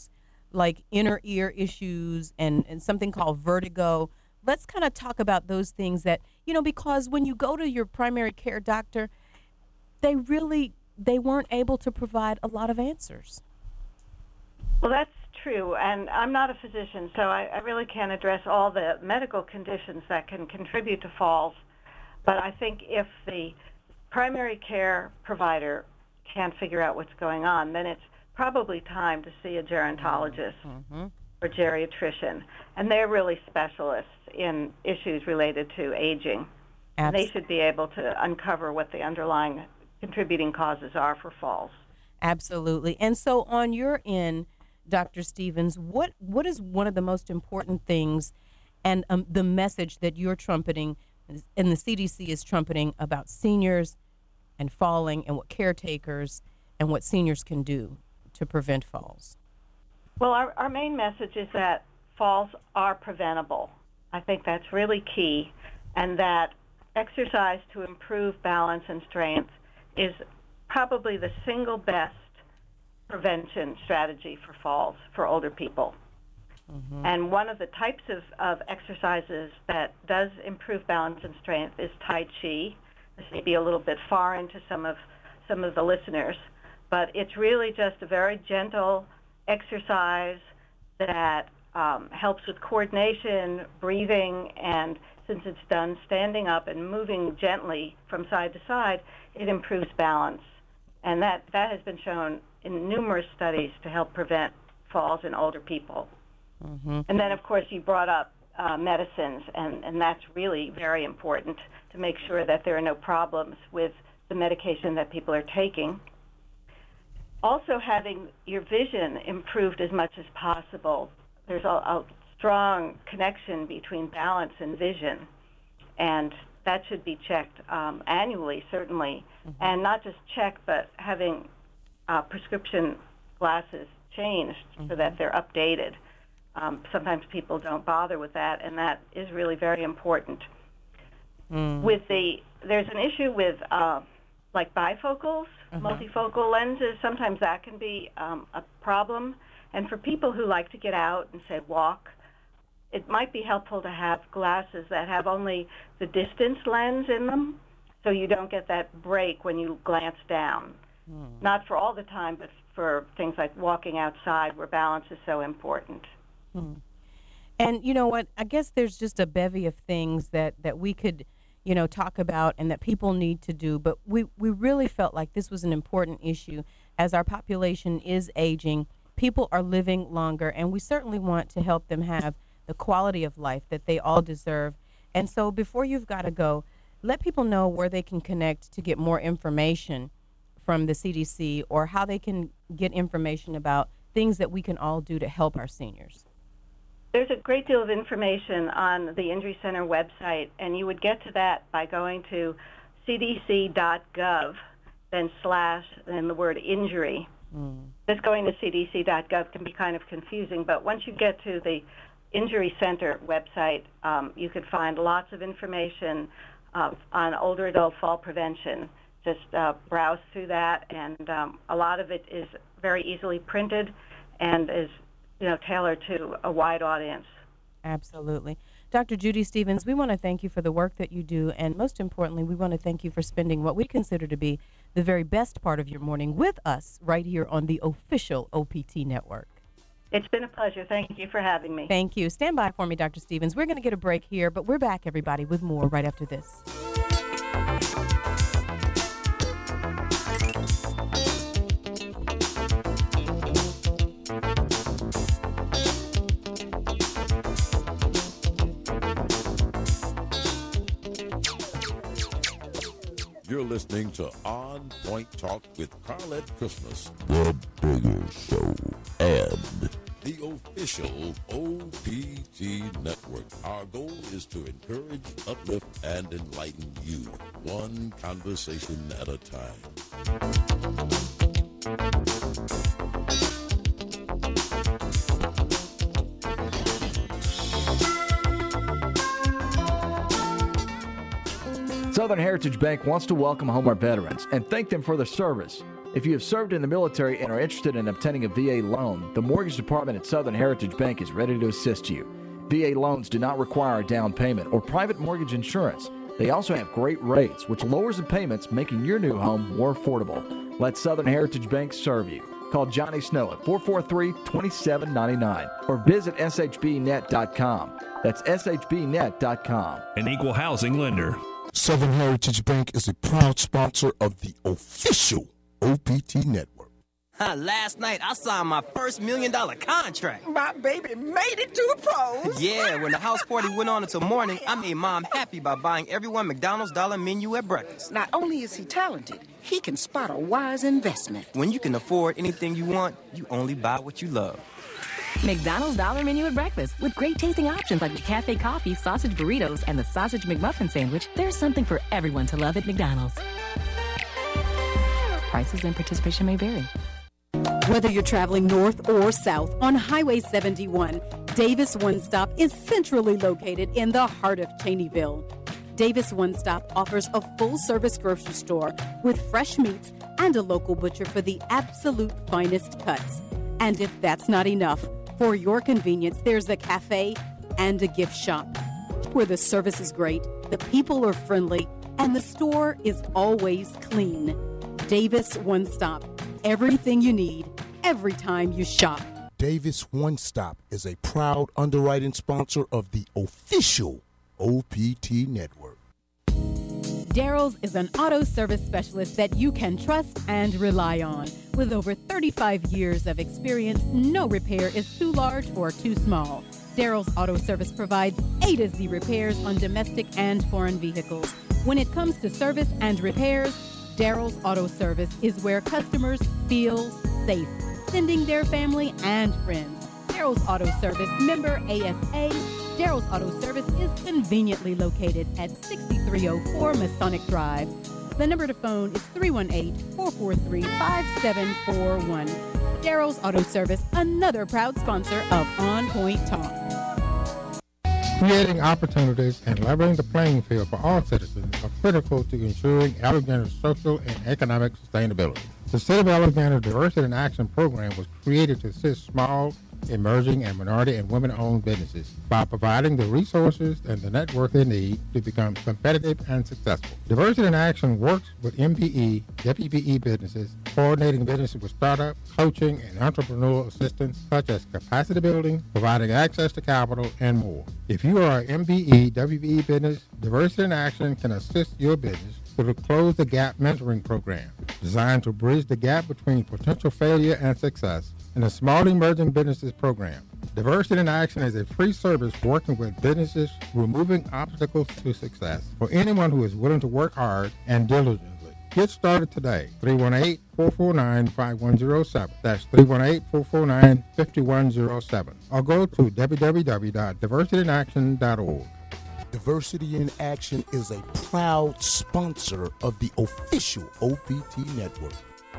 like inner ear issues and, and something called vertigo. Let's kind of talk about those things that, you know, because when you go to your primary care doctor, they really, they weren't able to provide a lot of answers. Well, that's true, and I'm not a physician, so I, I really can't address all the medical conditions that can contribute to falls. But I think if the primary care provider can't figure out what's going on, then it's probably time to see a gerontologist mm-hmm. or geriatrician, and they're really specialists in issues related to aging. And they should be able to uncover what the underlying contributing causes are for falls. Absolutely. And so on your end, Doctor Stevens, what what is one of the most important things and um, the message that you're trumpeting and the C D C is trumpeting about seniors and falling and what caretakers and what seniors can do to prevent falls? Well, our, our main message is that falls are preventable. I think that's really key, and that exercise to improve balance and strength is probably the single best prevention strategy for falls for older people. Mm-hmm. And one of the types of, of exercises that does improve balance and strength is Tai Chi. This may be a little bit foreign to some of some of the listeners, but it's really just a very gentle exercise that um, helps with coordination, breathing, and since it's done standing up and moving gently from side to side, it improves balance. And that, that has been shown in numerous studies to help prevent falls in older people. Mm-hmm. And then, of course, you brought up uh, medicines, and, and that's really very important to make sure that there are no problems with the medication that people are taking. Also, having your vision improved as much as possible. There's a, a strong connection between balance and vision, and that should be checked um, annually, certainly, mm-hmm. and not just checked, but having uh, prescription glasses changed mm-hmm. so that they're updated. Um, sometimes people don't bother with that, and that is really very important. Mm. With the, there's an issue with uh, like bifocals, uh-huh. multifocal lenses. Sometimes that can be um, a problem, and for people who like to get out and say walk, it might be helpful to have glasses that have only the distance lens in them, so you don't get that break when you glance down. Hmm. Not for all the time, but for things like walking outside where balance is so important. Hmm. And you know what? I guess there's just a bevy of things that, that we could, you know, talk about and that people need to do, but we, we really felt like this was an important issue as our population is aging. People are living longer, and we certainly want to help them have the quality of life that they all deserve. And so before you've got to go, let people know where they can connect to get more information from the C D C or how they can get information about things that we can all do to help our seniors. There's a great deal of information on the Injury Center website, and you would get to that by going to c d c dot gov, then slash, then the word injury. Mm. Just going to c d c dot gov can be kind of confusing, but once you get to the Injury Center website, um, you could find lots of information uh, on older adult fall prevention. Just uh, browse through that, and um, a lot of it is very easily printed and is, you know, tailored to a wide audience. Absolutely. Doctor Judy Stevens, we want to thank you for the work that you do, and most importantly, we want to thank you for spending what we consider to be the very best part of your morning with us right here on the official O P T Network. It's been a pleasure. Thank you for having me. Thank you. Stand by for me, Doctor Stevens. We're going to get a break here, but we're back, everybody, with more right after this. You're listening to On Point Talk with Carlette Christmas, the Bigger Show, and the official O P T Network. Our goal is to encourage, uplift, and enlighten you, one conversation at a time. Southern Heritage Bank wants to welcome home our veterans and thank them for their service. If you have served in the military and are interested in obtaining a V A loan, the Mortgage Department at Southern Heritage Bank is ready to assist you. V A loans do not require a down payment or private mortgage insurance. They also have great rates, which lowers the payments, making your new home more affordable. Let Southern Heritage Bank serve you. Call Johnny Snow at four four three, two seven nine nine or visit S H B net dot com. That's S H B net dot com. An equal housing lender. Southern Heritage Bank is a proud sponsor of the official O P T Network. Last night, I signed my first million dollar contract. My baby made it to the pros. Yeah, when the house party went on until morning, I made Mom happy by buying everyone McDonald's dollar menu at breakfast. Not only is he talented, he can spot a wise investment. When you can afford anything you want, you only buy what you love. McDonald's Dollar Menu at breakfast. With great tasting options like the Cafe Coffee, sausage burritos, and the sausage McMuffin sandwich, there's something for everyone to love at McDonald's. Prices and participation may vary. Whether you're traveling north or south on Highway seventy-one, Davis One Stop is centrally located in the heart of Cheneyville. Davis One Stop offers a full-service grocery store with fresh meats and a local butcher for the absolute finest cuts. And if that's not enough, for your convenience, there's a cafe and a gift shop where the service is great, the people are friendly, and the store is always clean. Davis One Stop. Everything you need, every time you shop. Davis One Stop is a proud underwriting sponsor of the official O P T Network. Daryl's is an auto service specialist that you can trust and rely on. With over thirty-five years of experience, no repair is too large or too small. Daryl's Auto Service provides A to Z repairs on domestic and foreign vehicles. When it comes to service and repairs, Daryl's Auto Service is where customers feel safe, sending their family and friends. Daryl's Auto Service, member A S A. Daryl's Auto Service is conveniently located at sixty-three oh four Masonic Drive. The number to phone is three one eight, four four three, five seven four one. Daryl's Auto Service, another proud sponsor of On Point Talk. Creating opportunities and leveling the playing field for all citizens are critical to ensuring Alexander's social and economic sustainability. The City of Alexander Diversity in Action program was created to assist small, emerging, and minority and women-owned businesses by providing the resources and the network they need to become competitive and successful. Diversity in Action works with M B E, W B E businesses, coordinating businesses with startup, coaching, and entrepreneurial assistance such as capacity building, providing access to capital, and more. If you are an M B E, W B E business, Diversity in Action can assist your business with the Close the Gap mentoring program, designed to bridge the gap between potential failure and success, and the Small Emerging Businesses program. Diversity in Action is a free service working with businesses removing obstacles to success for anyone who is willing to work hard and diligently. Get started today. three one eight, four four nine, five one zero seven. That's three one eight, four four nine, five one zero seven. Or go to w w w dot diversity in action dot org. Diversity in Action is a proud sponsor of the official O P T Network.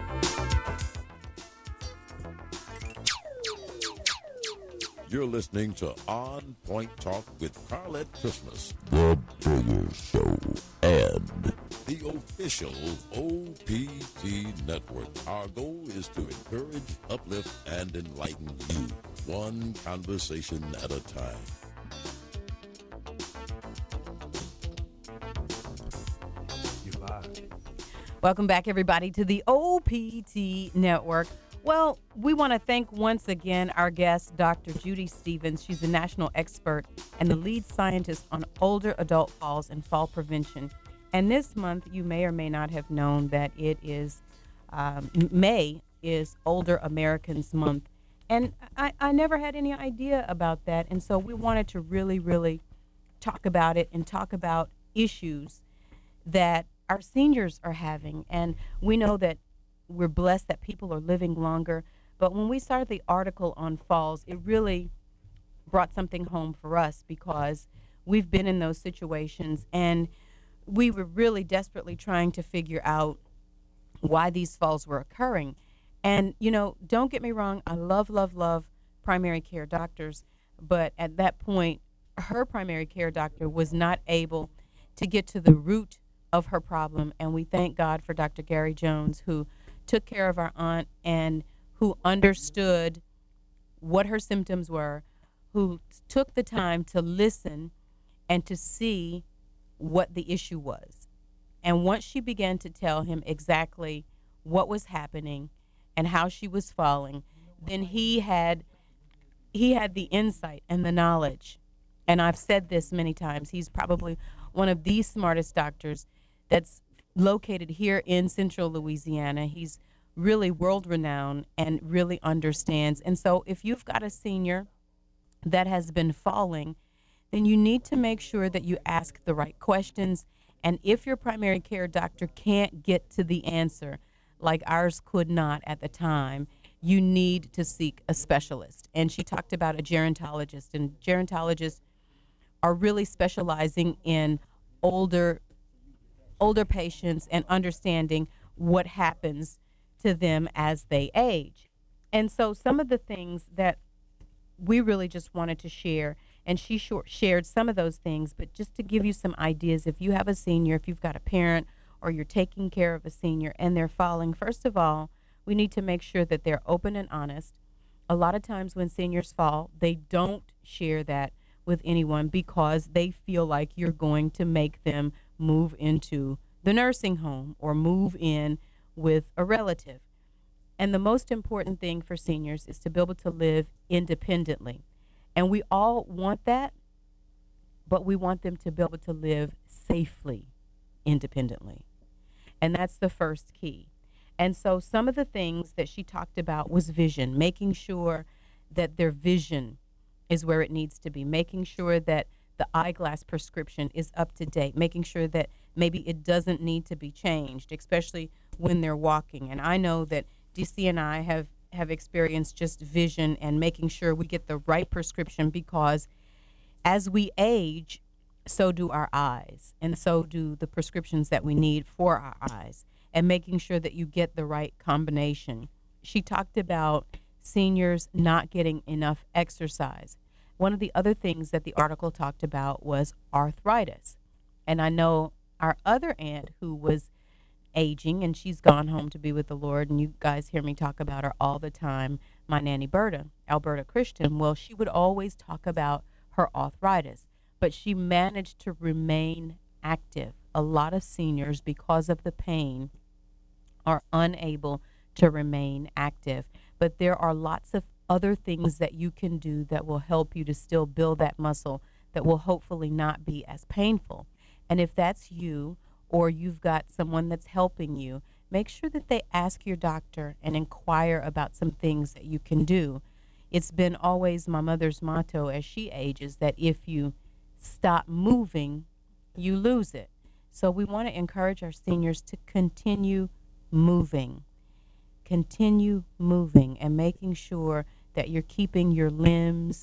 You're listening to On Point Talk with Carlette Christmas, the Bigger Show, and the official O P T Network. Our goal is to encourage, uplift, and enlighten you, one conversation at a time. Welcome back, everybody, to the O P T Network. Well, we want to thank once again our guest, Doctor Judy Stevens. She's a national expert and the lead scientist on older adult falls and fall prevention. And this month, you may or may not have known that it is um, May is Older Americans Month. And I, I never had any idea about that. And so we wanted to really, really talk about it and talk about issues that our seniors are having. And we know that we're blessed that people are living longer. But when we started the article on falls, it really brought something home for us because we've been in those situations and we were really desperately trying to figure out why these falls were occurring. And, you know, don't get me wrong, I love, love, love primary care doctors. But at that point, her primary care doctor was not able to get to the root of her problem. And we thank God for Doctor Gary Jones, who took care of our aunt and who understood what her symptoms were, who took the time to listen and to see what the issue was. And once she began to tell him exactly what was happening and how she was falling, then he had he had the insight and the knowledge. And I've said this many times. He's probably one of the smartest doctors that's located here in central Louisiana. He's really world renowned and really understands. And so if you've got a senior that has been falling, then you need to make sure that you ask the right questions. And if your primary care doctor can't get to the answer, like ours could not at the time, you need to seek a specialist. And she talked about a gerontologist, and gerontologists are really specializing in older older patients and understanding what happens to them as they age. And so some of the things that we really just wanted to share, and she short shared some of those things, but just to give you some ideas, if you have a senior, if you've got a parent, or you're taking care of a senior and they're falling, first of all, we need to make sure that they're open and honest. A lot of times when seniors fall, they don't share that with anyone because they feel like you're going to make them move into the nursing home or move in with a relative. And the most important thing for seniors is to be able to live independently. And we all want that, but we want them to be able to live safely, independently. And that's the first key. And so some of the things that she talked about was vision, making sure that their vision is where it needs to be, making sure that the eyeglass prescription is up to date, making sure that maybe it doesn't need to be changed, especially when they're walking. And I know that D C and I have, have experienced just vision and making sure we get the right prescription, because as we age, so do our eyes, and so do the prescriptions that we need for our eyes, and making sure that you get the right combination. She talked about seniors not getting enough exercise. One of the other things that the article talked about was arthritis. And I know our other aunt who was aging, and she's gone home to be with the Lord, and you guys hear me talk about her all the time, my Nanny Berta, Alberta Christian. Well, she would always talk about her arthritis, but she managed to remain active. A lot of seniors, because of the pain, are unable to remain active. But there are lots of other things that you can do that will help you to still build that muscle that will hopefully not be as painful. And if that's you, or you've got someone that's helping you, make sure that they ask your doctor and inquire about some things that you can do. It's been always my mother's motto as she ages that if you stop moving, you lose it. So we want to encourage our seniors to continue moving. Continue moving and making sure that you're keeping your limbs,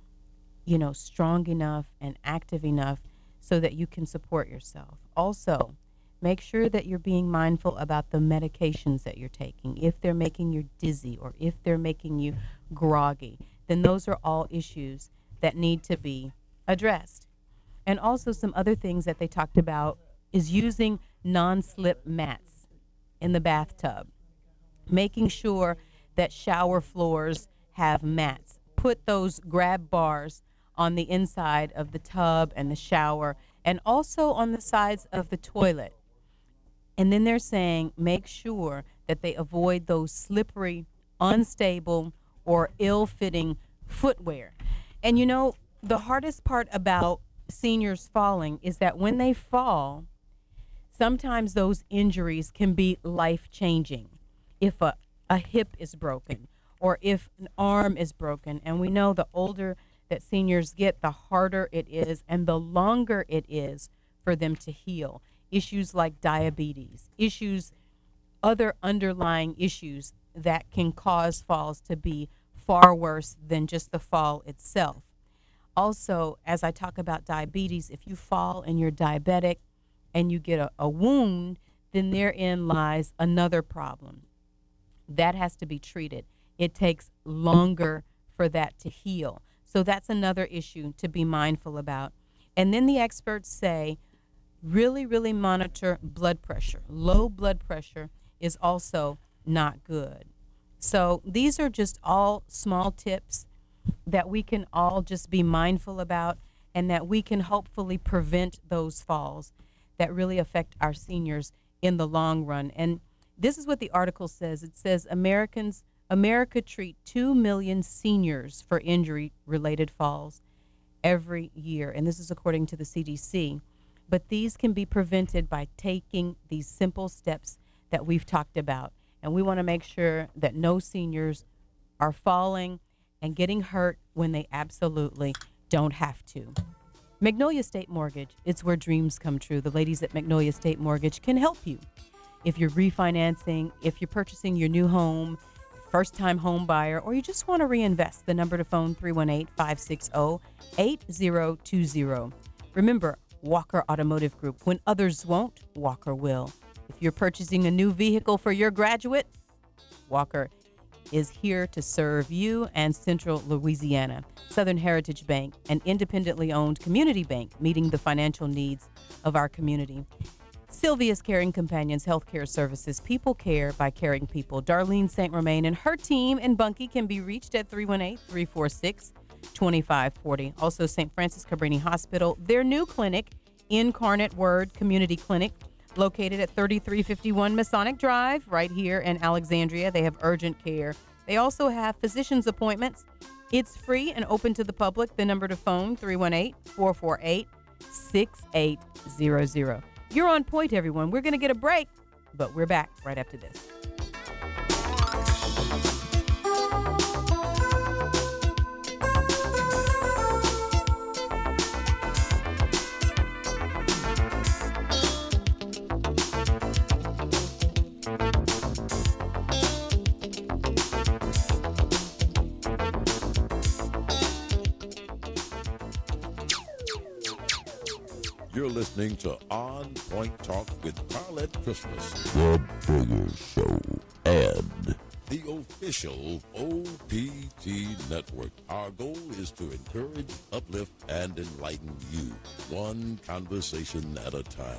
you know, strong enough and active enough so that you can support yourself. Also, make sure that you're being mindful about the medications that you're taking. If they're making you dizzy or if they're making you groggy, then those are all issues that need to be addressed. And also some other things that they talked about is using non-slip mats in the bathtub, making sure that shower floors have mats. Put those grab bars on the inside of the tub and the shower, and also on the sides of the toilet. And then they're saying make sure that they avoid those slippery, unstable, or ill-fitting footwear. And you know, the hardest part about seniors falling is that when they fall, sometimes those injuries can be life-changing. If a, a hip is broken or if an arm is broken, and we know the older that seniors get, the harder it is and the longer it is for them to heal. Issues like diabetes, issues, other underlying issues that can cause falls to be far worse than just the fall itself. Also, as I talk about diabetes, if you fall and you're diabetic and you get a, a wound, then therein lies another problem. That has to be treated. It takes longer for that to heal. So that's another issue to be mindful about. And then the experts say, really, really monitor blood pressure. Low blood pressure is also not good. So these are just all small tips that we can all just be mindful about, and that we can hopefully prevent those falls that really affect our seniors in the long run. And this is what the article says. It says Americans, America treat two million seniors for injury-related falls every year. And this is according to the C D C. But these can be prevented by taking these simple steps that we've talked about. And we want to make sure that no seniors are falling and getting hurt when they absolutely don't have to. Magnolia State Mortgage, it's where dreams come true. The ladies at Magnolia State Mortgage can help you. If you're refinancing, if you're purchasing your new home, first-time home buyer, or you just want to reinvest, the number to phone three one eight, five six zero, eight zero two zero. Remember, Walker Automotive Group. When others won't, Walker will. If you're purchasing a new vehicle for your graduate, Walker is here to serve you and Central Louisiana. Southern Heritage Bank, an independently owned community bank meeting the financial needs of our community. Sylvia's Caring Companions Healthcare Services. People care by caring people. Darlene Saint Romain and her team in Bunkie can be reached at three one eight, three four six, two five four zero. Also, Saint Francis Cabrini Hospital, their new clinic, Incarnate Word Community Clinic, located at thirty-three fifty-one Masonic Drive, right here in Alexandria. They have urgent care. They also have physician's appointments. It's free and open to the public. The number to phone, three one eight, four four eight, six eight zero zero. You're on point, everyone. We're going to get a break, but we're back right after this. You're listening to On Point Talk with Carlette Christmas, the Bigger Show, and the official O P T Network. Our goal is to encourage, uplift, and enlighten you, one conversation at a time.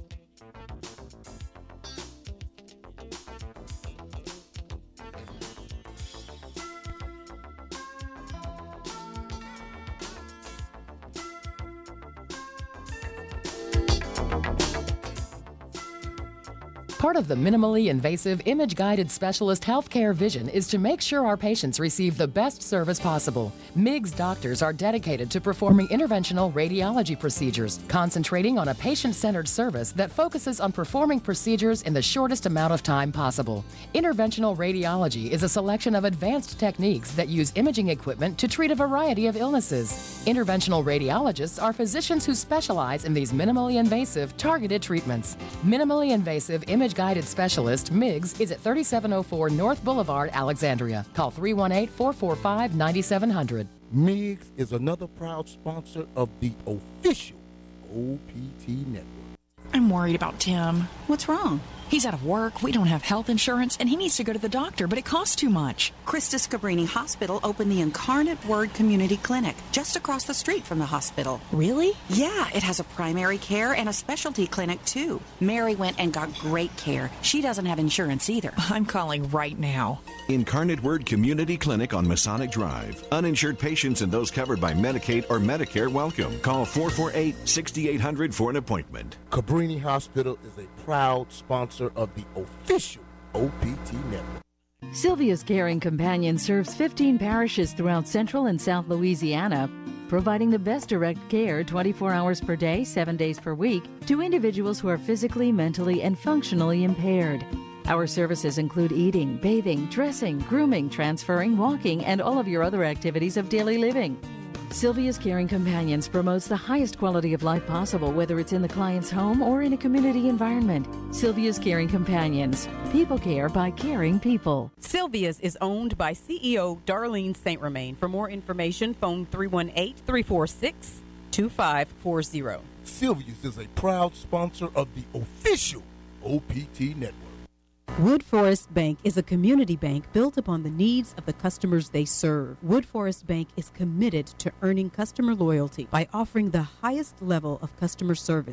Part of the minimally invasive image-guided specialist healthcare vision is to make sure our patients receive the best service possible. M I G's doctors are dedicated to performing interventional radiology procedures, concentrating on a patient-centered service that focuses on performing procedures in the shortest amount of time possible. Interventional radiology is a selection of advanced techniques that use imaging equipment to treat a variety of illnesses. Interventional radiologists are physicians who specialize in these minimally invasive, targeted treatments. Minimally invasive image Guided Specialist, M I G's, is at thirty-seven oh four North Boulevard, Alexandria. Call three one eight, four four five, nine seven zero zero. M I G's is another proud sponsor of the official O P T Network. I'm worried about Tim. What's wrong? He's out of work, we don't have health insurance, and he needs to go to the doctor, but it costs too much. Christus Cabrini Hospital opened the Incarnate Word Community Clinic just across the street from the hospital. Really? Yeah, it has a primary care and a specialty clinic, too. Mary went and got great care. She doesn't have insurance either. I'm calling right now. Incarnate Word Community Clinic on Masonic Drive. Uninsured patients and those covered by Medicaid or Medicare welcome. Call four four eight, six eight zero zero for an appointment. Cabrini Hospital is a proud sponsor of the official O P T Network. Sylvia's Caring Companion serves fifteen parishes throughout Central and South Louisiana, providing the best direct care twenty-four hours per day, seven days per week to individuals who are physically, mentally, and functionally impaired. Our services include eating, bathing, dressing, grooming, transferring, walking, and all of your other activities of daily living. Sylvia's Caring Companions promotes the highest quality of life possible, whether it's in the client's home or in a community environment. Sylvia's Caring Companions. People care by caring people. Sylvia's is owned by C E O Darlene Saint Romain. For more information, phone three one eight, three four six, two five four zero. Sylvia's is a proud sponsor of the official O P T Network. Wood Forest Bank is a community bank built upon the needs of the customers they serve. Wood Forest Bank is committed to earning customer loyalty by offering the highest level of customer service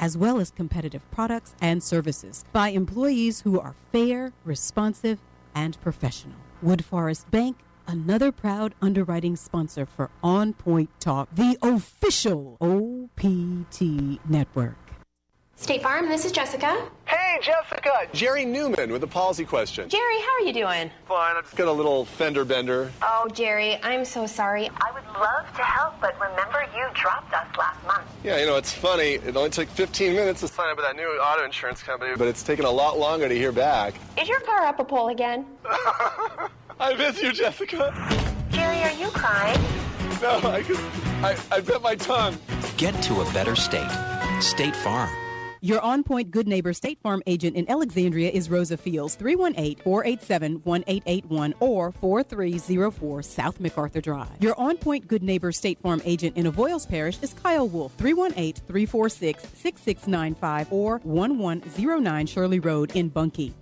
as well as competitive products and services by employees who are fair, responsive, and professional. Wood Forest Bank, another proud underwriting sponsor for On Point Talk, the official O P T network. State Farm, this is Jessica. Hey, Jessica! Jerry Newman with a policy question. Jerry, how are you doing? Fine, I just got a little fender bender. Oh, Jerry, I'm so sorry. I would love to help, but remember you dropped us last month. Yeah, you know, it's funny. It only took fifteen minutes to sign up with that new auto insurance company, but it's taken a lot longer to hear back. Is your car up a pole again? I miss you, Jessica. Jerry, are you crying? No, I could, I, I bit my tongue. Get to a better state. State Farm. Your On Point Good Neighbor State Farm agent in Alexandria is Rosa Fields, three one eight, four eight seven, one eight eight one or four three zero four South MacArthur Drive. Your On Point Good Neighbor State Farm agent in Avoyles Parish is Kyle Wolf, three one eight, three four six, six six nine five or one one zero nine Shirley Road in Bunkie.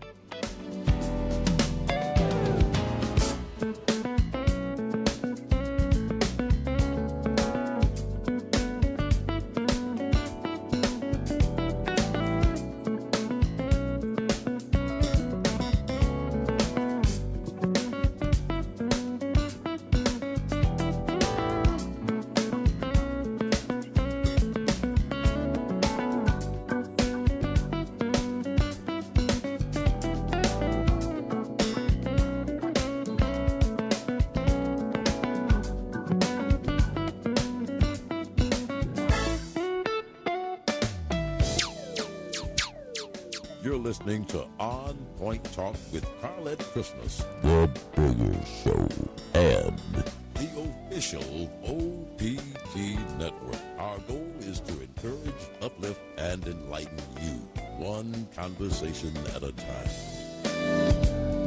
You're listening to On Point Talk with Carlette Christmas, The Bigger Show, and the official O P T network. Our goal is to encourage, uplift, and enlighten you, one conversation at a time.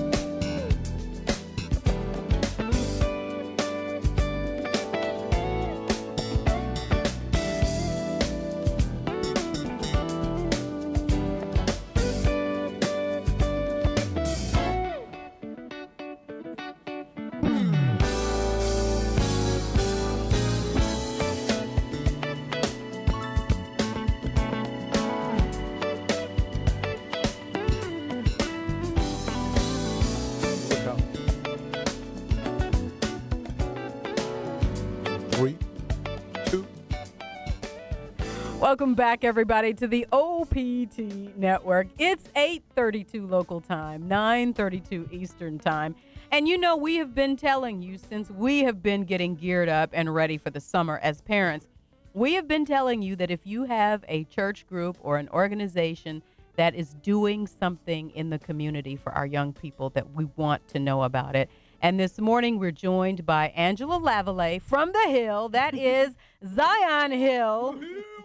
Welcome back, everybody, to the O P T Network. It's eight thirty-two local time, nine thirty-two Eastern time. And you know, we have been telling you since we have been getting geared up and ready for the summer as parents, we have been telling you that if you have a church group or an organization that is doing something in the community for our young people, that we want to know about it. And this morning, we're joined by Angela Lavallee from the Hill. That is Zion Hill.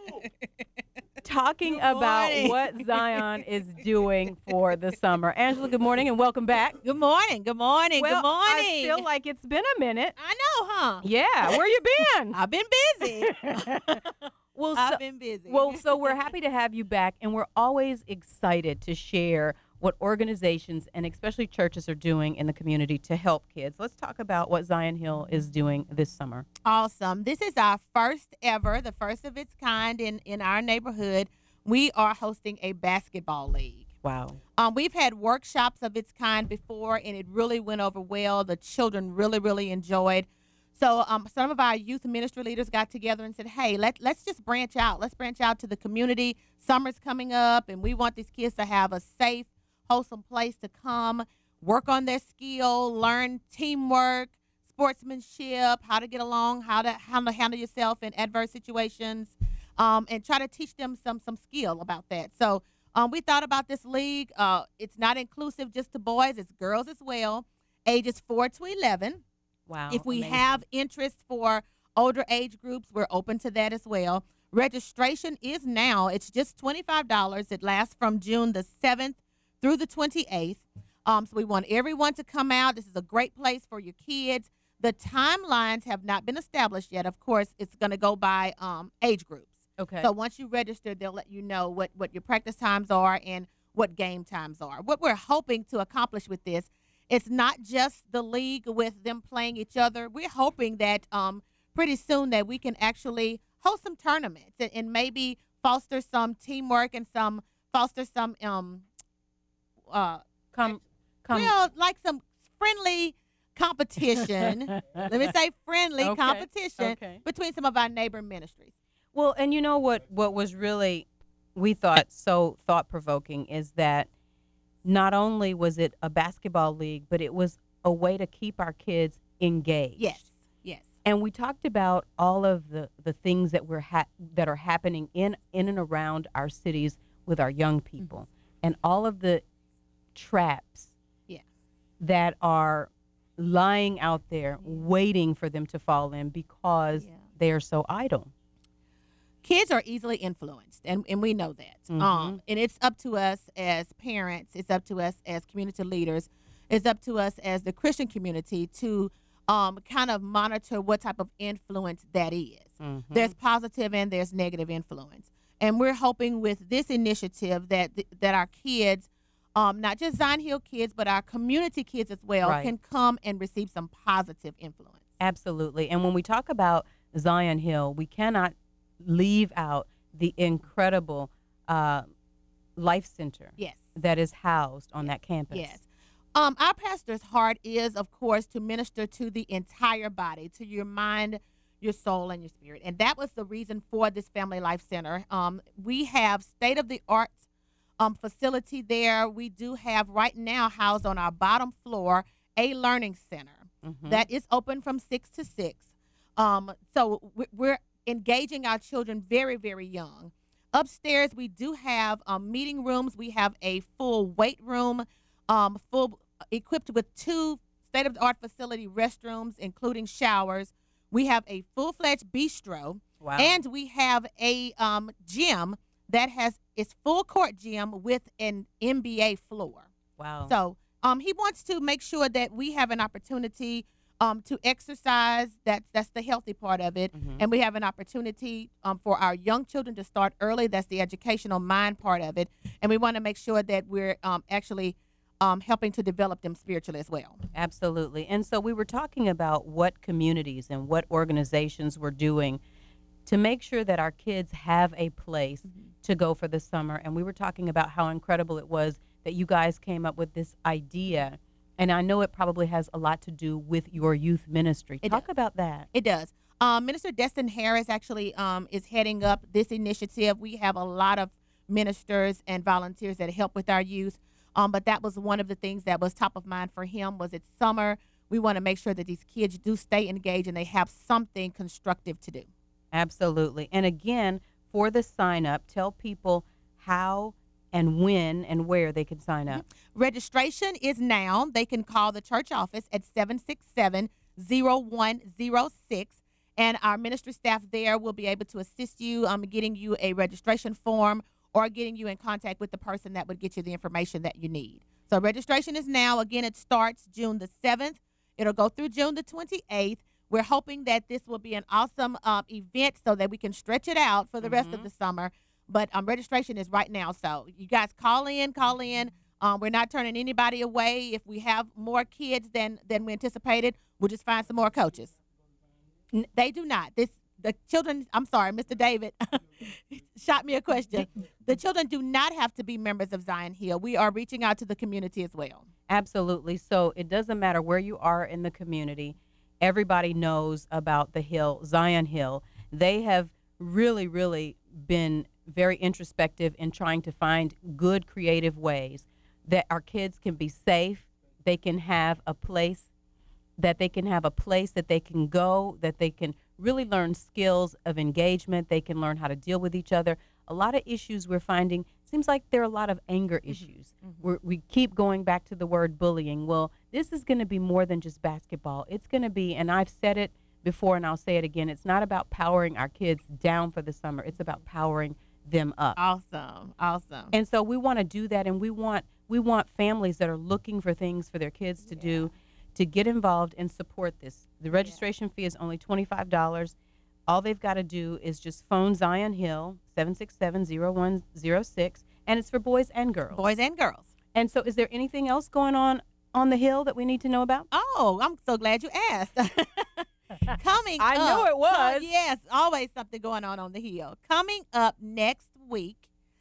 Talking about what Zion is doing for the summer. Angela, good morning and welcome back. Good morning. Good morning. Well, good morning. I feel like it's been a minute. I know, huh? Yeah. Where you been? I've been busy. well, I've so, been busy. Well, so we're happy to have you back, and we're always excited to share what organizations and especially churches are doing in the community to help kids. Let's talk about what Zion Hill is doing this summer. Awesome. This is our first ever, the first of its kind in, in our neighborhood. We are hosting a basketball league. Wow. Um, we've had workshops of its kind before, and it really went over well. The children really, really enjoyed. So um, some of our youth ministry leaders got together and said, hey, let, let's just branch out. Let's branch out to the community. Summer's coming up, and we want these kids to have a safe, wholesome place to come, work on their skill, learn teamwork, sportsmanship, how to get along, how to how to handle yourself in adverse situations, um, and try to teach them some some skill about that. So um, we thought about this league. Uh, it's not inclusive just to boys; it's girls as well, ages four to eleven. Wow! If we amazing. have interest for older age groups, we're open to that as well. Registration is now; it's just twenty-five dollars. It lasts from June the seventh through the twenty-eighth. Um, so we want everyone to come out. This is a great place for your kids. The timelines have not been established yet. Of course, it's going to go by um, age groups. Okay. So once you register, they'll let you know what, what your practice times are and what game times are. What we're hoping to accomplish with this, it's not just the league with them playing each other. We're hoping that um, pretty soon that we can actually host some tournaments and, and maybe foster some teamwork and some foster some um uh come come well like some friendly competition. Let me say friendly Okay, competition okay. between some of our neighbor ministries. Well, and you know what what was really we thought so thought provoking is that not only was it a basketball league, but it was a way to keep our kids engaged. Yes. Yes. And we talked about all of the, the things that we're ha- that are happening in in and around our cities with our young people, mm-hmm. and all of the traps yeah. that are lying out there yeah. waiting for them to fall in because yeah. they are so idle. Kids are easily influenced, and, and we know that. Mm-hmm. Um, and it's up to us as parents, it's up to us as community leaders, it's up to us as the Christian community to um, kind of monitor what type of influence that is. Mm-hmm. There's positive and there's negative influence. And we're hoping with this initiative that th- that our kids, um, not just Zion Hill kids, but our community kids as well, right. can come and receive some positive influence. Absolutely. And when we talk about Zion Hill, we cannot leave out the incredible uh, life center yes. that is housed on yes. that campus. Yes. Um, our pastor's heart is, of course, to minister to the entire body, to your mind, your soul, and your spirit. And that was the reason for this Family Life Center. Um, we have state-of-the-art um, facility there. We do have right now housed on our bottom floor a learning center mm-hmm. that is open from six to six. Um, so we're engaging our children very, very young. Upstairs, we do have um, meeting rooms. We have a full weight room, um, full equipped with two state-of-the-art facility restrooms, including showers. We have a full-fledged bistro, wow. and we have a um, gym that has its full court gym with an N B A floor. Wow! So um, he wants to make sure that we have an opportunity um, to exercise. That's that's the healthy part of it, mm-hmm. and we have an opportunity um, for our young children to start early. That's the educational mind part of it, and we want to make sure that we're um, actually um, helping to develop them spiritually as well. Absolutely. And so we were talking about what communities and what organizations were doing to make sure that our kids have a place mm-hmm. to go for the summer. And we were talking about how incredible it was that you guys came up with this idea. And I know it probably has a lot to do with your youth ministry. It Talk does. about that. It does. Um, Minister Destin Harris actually um, is heading up this initiative. We have a lot of ministers and volunteers that help with our youth. Um, but that was one of the things that was top of mind for him. Was it's summer. We want to make sure that these kids do stay engaged and they have something constructive to do. Absolutely. And again, for the sign up, tell people how and when and where they can sign up. Mm-hmm. Registration is now. They can call the church office at seven six seven, zero one zero six. And our ministry staff there will be able to assist you um, getting you a registration form or getting you in contact with the person that would get you the information that you need. So registration is now. Again, it starts June the seventh. It'll go through June the twenty-eighth. We're hoping that this will be an awesome um, event so that we can stretch it out for the mm-hmm. rest of the summer. But um, registration is right now. So you guys call in, call in. Um, we're not turning anybody away. If we have more kids than, than we anticipated, we'll just find some more coaches. N- they do not. This The children, I'm sorry, Mister David shot me a question. The children do not have to be members of Zion Hill. We are reaching out to the community as well. Absolutely. So it doesn't matter where you are in the community. Everybody knows about the Hill, Zion Hill. They have really, really been very introspective in trying to find good, creative ways that our kids can be safe. They can have a place that they can have a place that they can go, that they can really learn skills of engagement. They can learn how to deal with each other. A lot of issues we're finding, seems like there are a lot of anger mm-hmm. issues. Mm-hmm. We're, we keep going back to the word bullying. Well, this is going to be more than just basketball. It's going to be, and I've said it before and I'll say it again, it's not about powering our kids down for the summer. It's about powering them up. Awesome. Awesome. And so we want to do that, and we want we want families that are looking for things for their kids to yeah. do to get involved and support this. The registration yeah. fee is only twenty-five dollars. All they've got to do is just phone Zion Hill, seven six seven, zero one zero six, and it's for boys and girls. Boys and girls. And so is there anything else going on on the Hill that we need to know about? Oh, I'm so glad you asked. Coming I up. knew it was. Oh, yes, always something going on on the hill. Coming up next week,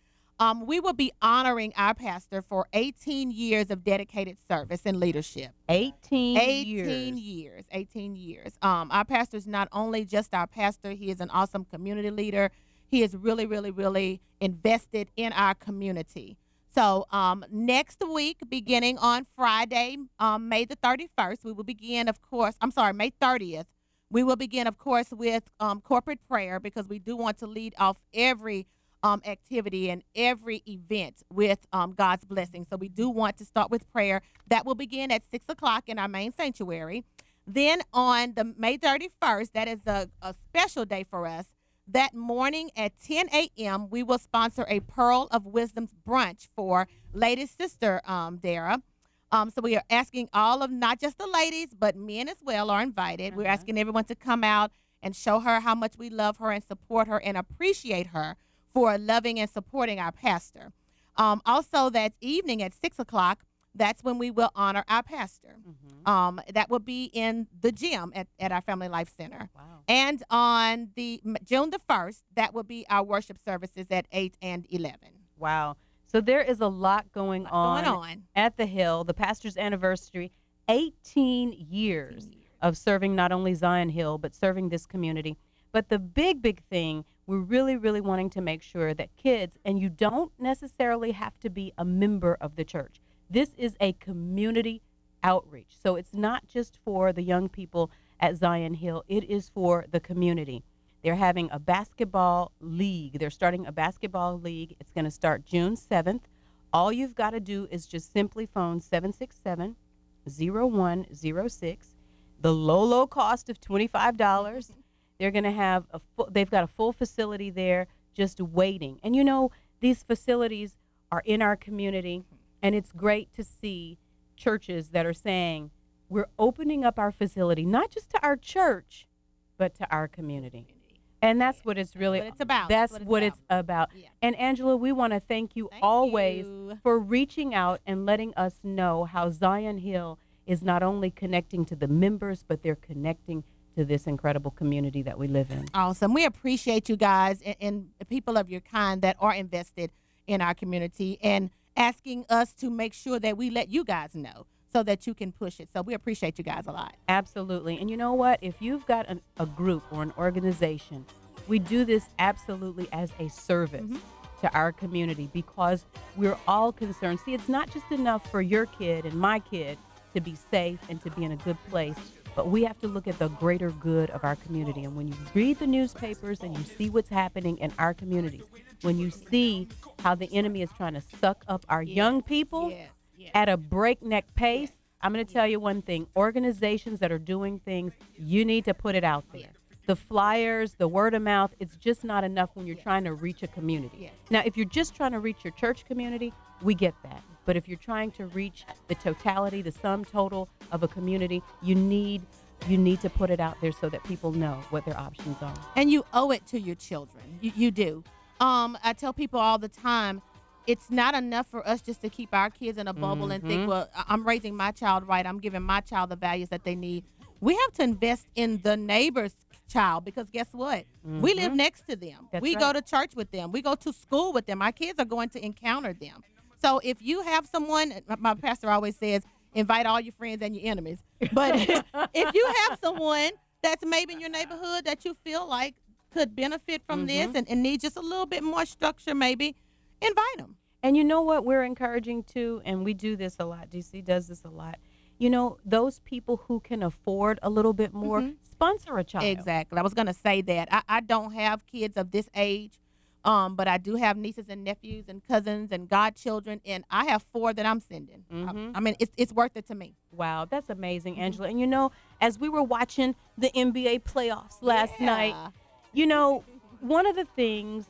um, we will be honoring our pastor for eighteen years of dedicated service and leadership. eighteen, eighteen years. years. eighteen years. Um, our pastor is not only just our pastor, he is an awesome community leader. He is really, really, really invested in our community. So um, next week, beginning on Friday, um, May the thirty-first, we will begin, of course, I'm sorry, May thirtieth, we will begin, of course, with um, corporate prayer because we do want to lead off every um, activity and every event with um, God's blessing. So we do want to start with prayer. That will begin at six o'clock in our main sanctuary. Then on the May thirty-first, that is a, a special day for us. That morning at ten a.m., we will sponsor a Pearl of Wisdom's brunch for Lady Sister um, Dara. Um, so we are asking all of, not just the ladies, but men as well are invited. Uh-huh. We're asking everyone to come out and show her how much we love her and support her and appreciate her for loving and supporting our pastor. Um, also, that evening at six o'clock, that's when we will honor our pastor. Mm-hmm. Um, that will be in the gym at, at our Family Life Center. Wow. And on the June the first, that will be our worship services at eight and eleven. Wow. So there is a lot going, lot on, going on at the Hill, the pastor's anniversary, eighteen years of serving not only Zion Hill, but serving this community. But the big, big thing, we're really, really wanting to make sure that kids, and you don't necessarily have to be a member of the church. This is a community outreach. So it's not just for the young people at Zion Hill. It is for the community. They're having a basketball league. They're starting a basketball league. It's going to start June seventh. All you've got to do is just simply phone seven six seven, zero one zero six. The low, low cost of twenty-five dollars. They're going to have a full, they've got a full facility there just waiting. And you know, these facilities are in our community. And it's great to see churches that are saying, we're opening up our facility, not just to our church, but to our community. And that's what it's really That's what it's about. That's, That's what, what it's it's about. Yeah. And Angela, we want to thank you Thank always you. for reaching out and letting us know how Zion Hill is not only connecting to the members, but they're connecting to this incredible community that we live in. Awesome. We appreciate you guys and, and the people of your kind that are invested in our community and asking us to make sure that we let you guys know so that you can push it. So we appreciate you guys a lot. Absolutely. And you know what? If you've got an, a group or an organization, we do this absolutely as a service mm-hmm. to our community because we're all concerned. See, it's not just enough for your kid and my kid to be safe and to be in a good place, but we have to look at the greater good of our community. And when you read the newspapers and you see what's happening in our communities, when you see how the enemy is trying to suck up our yes, young people yes, yes. at a breakneck pace, yes. I'm going to tell you one thing. Organizations that are doing things, you need to put it out there. Yes. The flyers, the word of mouth, it's just not enough when you're yes. trying to reach a community. Yes. Now, if you're just trying to reach your church community, we get that. But if you're trying to reach the totality, the sum total of a community, you need you need to put it out there so that people know what their options are. And you owe it to your children. You, you do. Um, I tell people all the time, it's not enough for us just to keep our kids in a bubble mm-hmm. and think, well, I'm raising my child right. I'm giving my child the values that they need. We have to invest in the neighbor's child because guess what? Mm-hmm. We live next to them. That's we right. go to church with them. We go to school with them. Our kids are going to encounter them. So if you have someone, my pastor always says, invite all your friends and your enemies. But if you have someone that's maybe in your neighborhood that you feel like could benefit from mm-hmm. this and, and need just a little bit more structure, maybe invite them. And you know what we're encouraging too, and we do this a lot. D C does this a lot. You know, those people who can afford a little bit more, mm-hmm. sponsor a child. Exactly. I was going to say that. I, I don't have kids of this age, um, but I do have nieces and nephews and cousins and godchildren, and I have four that I'm sending. Mm-hmm. I, I mean, it's it's worth it to me. Wow, that's amazing, mm-hmm. Angela. And, you know, as we were watching the N B A playoffs last yeah. night, you know, one of the things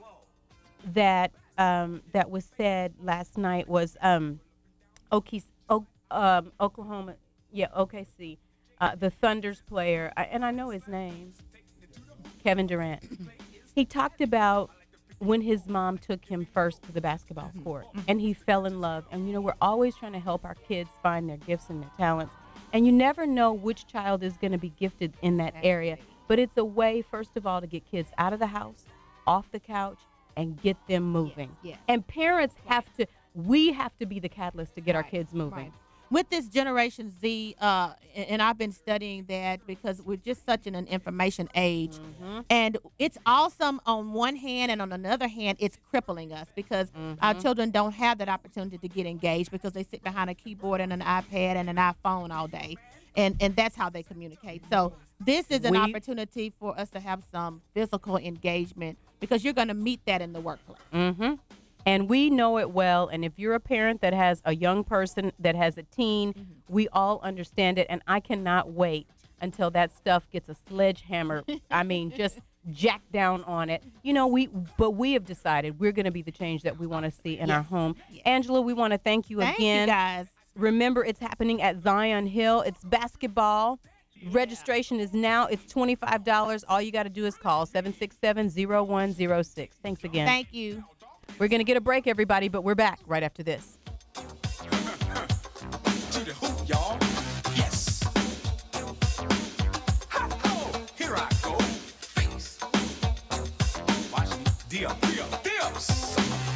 that um, that was said last night was um, Okie, o, um, Oklahoma, yeah, O K C, uh, the Thunder's player, I, and I know his name, Kevin Durant. He talked about when his mom took him first to the basketball court, and he fell in love. And, you know, we're always trying to help our kids find their gifts and their talents. And you never know which child is going to be gifted in that area. But it's a way, first of all, to get kids out of the house, off the couch, and get them moving. Yes, yes. And parents have to, we have to be the catalyst to get right, our kids moving. Right. With this Generation Z, uh, and I've been studying that because we're just such in an information age. Mm-hmm. And it's awesome on one hand, and on another hand, it's crippling us because mm-hmm. our children don't have that opportunity to get engaged because they sit behind a keyboard and an iPad and an iPhone all day. And and that's how they communicate. So this is an we, opportunity for us to have some physical engagement because you're going to meet that in the workplace. Mm-hmm. And we know it well. And if you're a parent that has a young person that has a teen, mm-hmm. we all understand it. And I cannot wait until that stuff gets a sledgehammer. I mean, just jacked down on it. You know, we but we have decided we're going to be the change that we want to see in yes. our home. Yes. Angela, we want to thank you thank again. You guys. Remember, it's happening at Zion Hill. It's basketball. Yeah. Registration is now. It's twenty-five dollars. All you got to do is call seven six seven, zero one zero six. Thanks again. Thank you. We're going to get a break, everybody, but we're back right after this. To the hoop, y'all. Yes. Ha-ho. Here I go. Face. Watch me. Dip, dip, dips.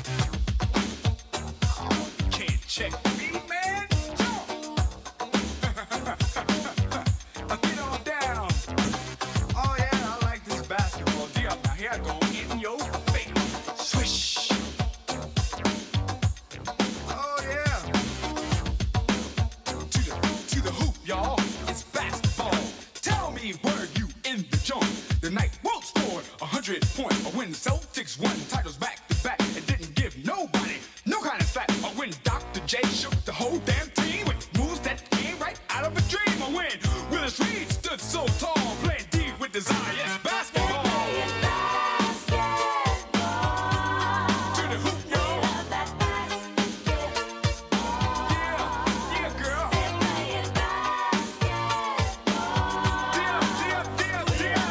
Oh, you can't check me, man. Get on down. Oh, yeah, I like this basketball dip. Now, here I go in your face. Swish. Point. Or when Celtics won titles back to back and didn't give nobody no kind of slack. Or when Doctor J shook the whole damn team with moves that came right out of a dream. Or when Willis Reed stood so tall playing D with desire. Yes, basketball. To the hoop, y'all. Yeah, yeah, girl. Dip, dip, dip, dip.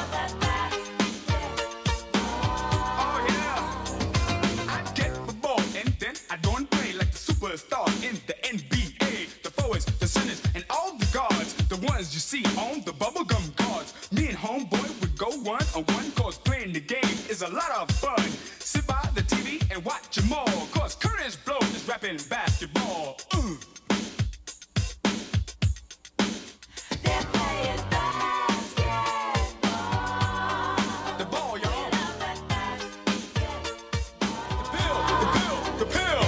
Star in the N B A, the forwards, the centers, and all the guards, the ones you see on the bubblegum cards. Me and homeboy would go one on one, cause playing the game is a lot of fun. Sit by the T V and watch them all, cause Curtis Blow is rapping basketball. Uh. They're playing basketball. The ball, y'all. The pill, the pill, the pill.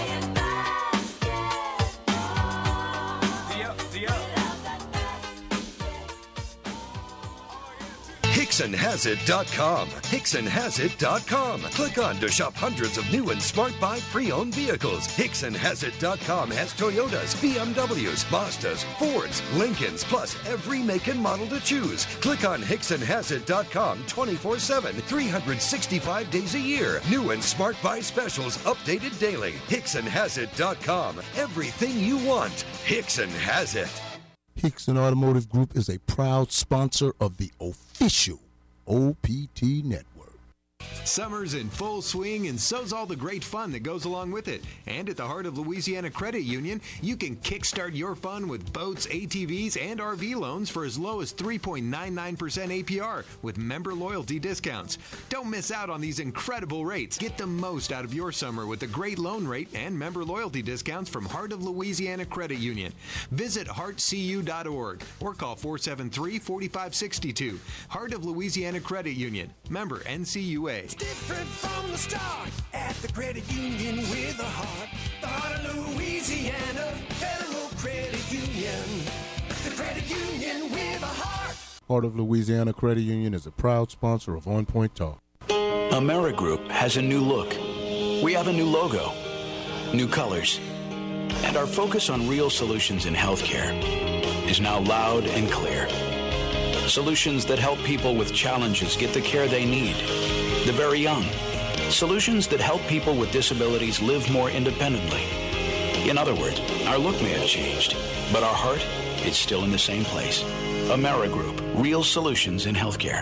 Hickson Has It dot com. Hickson Has It dot com. Click on to shop hundreds of new and smart buy pre-owned vehicles. Hickson Has It dot com has Toyotas, B M Ws, Mazdas, Fords, Lincolns, plus every make and model to choose. Click on Hickson Has It dot com twenty-four seven, three hundred sixty-five days a year. New and smart buy specials updated daily. Hickson Has It dot com. Everything you want. Hickson has it. Hickson Automotive Group is a proud sponsor of the official O P T Network. Summer's in full swing, and so's all the great fun that goes along with it. And at the Heart of Louisiana Credit Union, you can kickstart your fun with boats, A T Vs, and R V loans for as low as three point nine nine percent A P R with member loyalty discounts. Don't miss out on these incredible rates. Get the most out of your summer with a great loan rate and member loyalty discounts from Heart of Louisiana Credit Union. Visit heart c u dot org or call four seven three, four five six two. Heart of Louisiana Credit Union. Member N C U A. It's different from the start at the credit union with a heart. The Heart of Louisiana Federal Credit Union. The credit union with a heart. Heart of Louisiana Credit Union is a proud sponsor of On Point Talk. AmeriGroup has a new look. We have a new logo, new colors, and our focus on real solutions in healthcare is now loud and clear. Solutions that help people with challenges get the care they need. The very young. Solutions that help people with disabilities live more independently. In other words, our look may have changed, but our heart is still in the same place. AmeriGroup, real solutions in healthcare.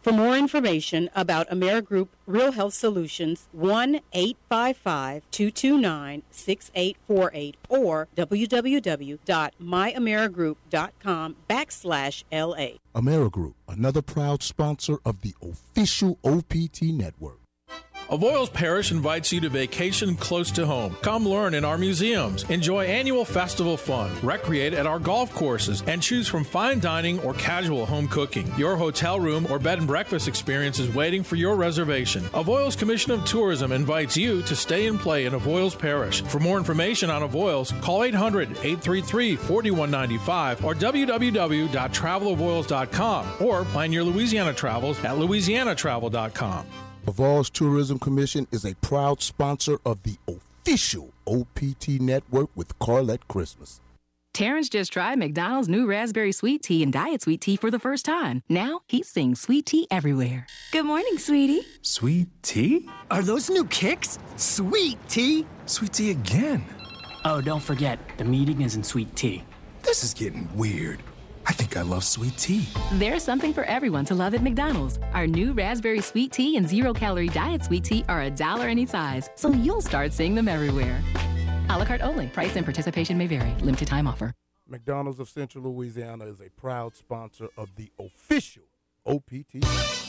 For more information about Amerigroup Real Health Solutions, one eight five five, two two nine, six eight four eight or www.myamerigroup.com backslash LA. Amerigroup, another proud sponsor of the official O P T network. Avoyles Parish invites you to vacation close to home. Come learn in our museums, enjoy annual festival fun, recreate at our golf courses, and choose from fine dining or casual home cooking. Your hotel room or bed and breakfast experience is waiting for your reservation. Avoyles Commission of Tourism invites you to stay and play in Avoyles Parish. For more information on Avoyles, call eight hundred, eight three three, four one nine five or w w w dot travel avoyles dot com or plan your Louisiana travels at louisiana travel dot com. Avoyles Tourism Commission is a proud sponsor of the official O P T network with Carlette Christmas. Terrence just tried McDonald's new raspberry sweet tea and diet sweet tea for the first time. Now he's singing sweet tea everywhere. Good morning, sweetie. Sweet tea? Are those new kicks? Sweet tea? Sweet tea again. Oh, don't forget, the meeting is in sweet tea. This is getting weird. I think I love sweet tea. There's something for everyone to love at McDonald's. Our new raspberry sweet tea and zero-calorie diet sweet tea are a dollar any size, so you'll start seeing them everywhere. A la carte only. Price and participation may vary. Limited time offer. McDonald's of Central Louisiana is a proud sponsor of the official O P T.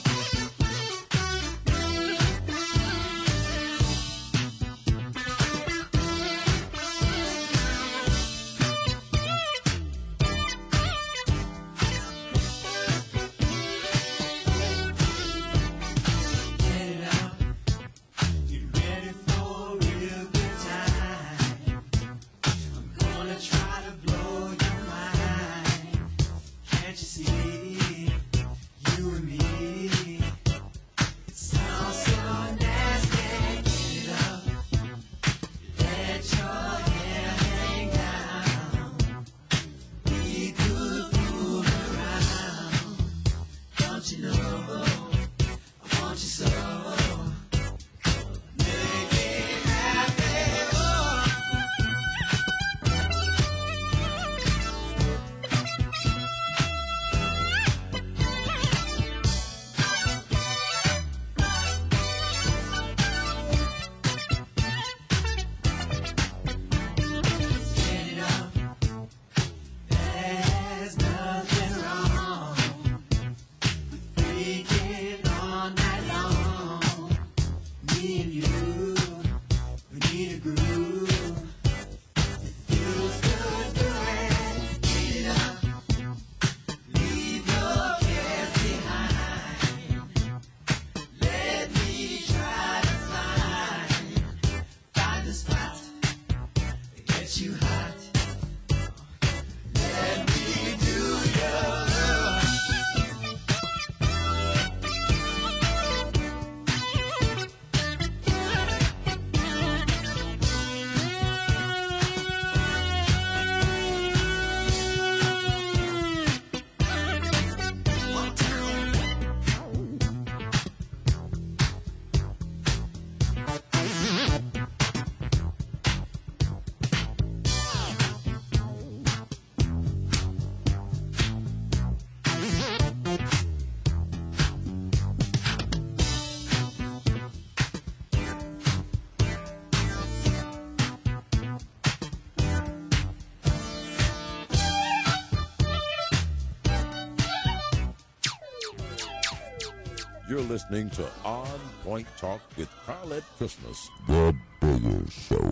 You're listening to On Point Talk with Carlette Christmas, the Biggest Show,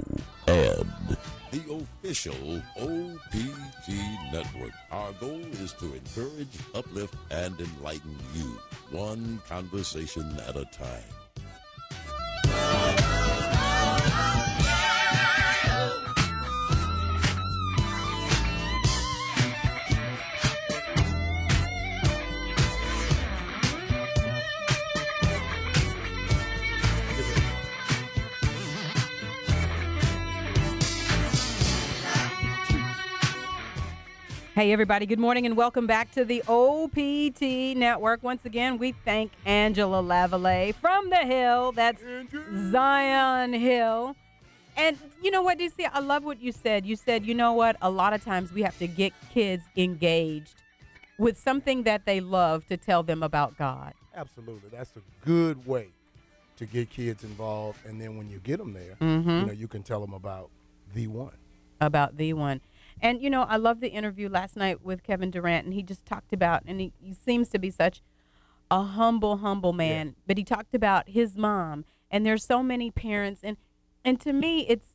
and the official O P T network. Our goal is to encourage, uplift, and enlighten you, one conversation at a time. Hey, everybody. Good morning and welcome back to the O P T Network. Once again, we thank Angela Lavallee from the Hill. That's Zion Hill. And you know what, D C? I love what you said. You said, you know what? A lot of times we have to get kids engaged with something that they love to tell them about God. Absolutely. That's a good way to get kids involved. And then when you get them there, Mm-hmm. you know, you can tell them about the one. About the one. And, you know, I love the interview last night with Kevin Durant, and he just talked about, and he, he seems to be such a humble, humble man, yeah. but he talked about his mom, and there's so many parents, and, and to me, it's,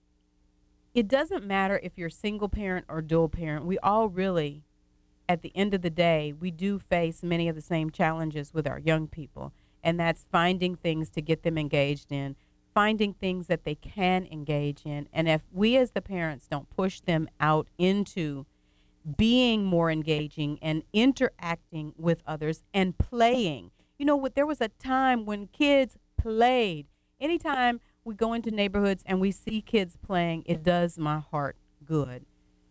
it doesn't matter if you're single parent or dual parent. We all really, at the end of the day, we do face many of the same challenges with our young people, and that's finding things to get them engaged in, finding things that they can engage in. And if we as the parents don't push them out into being more engaging and interacting with others and playing. You know what? There was a time when kids played. Anytime we go into neighborhoods and we see kids playing, it does my heart good.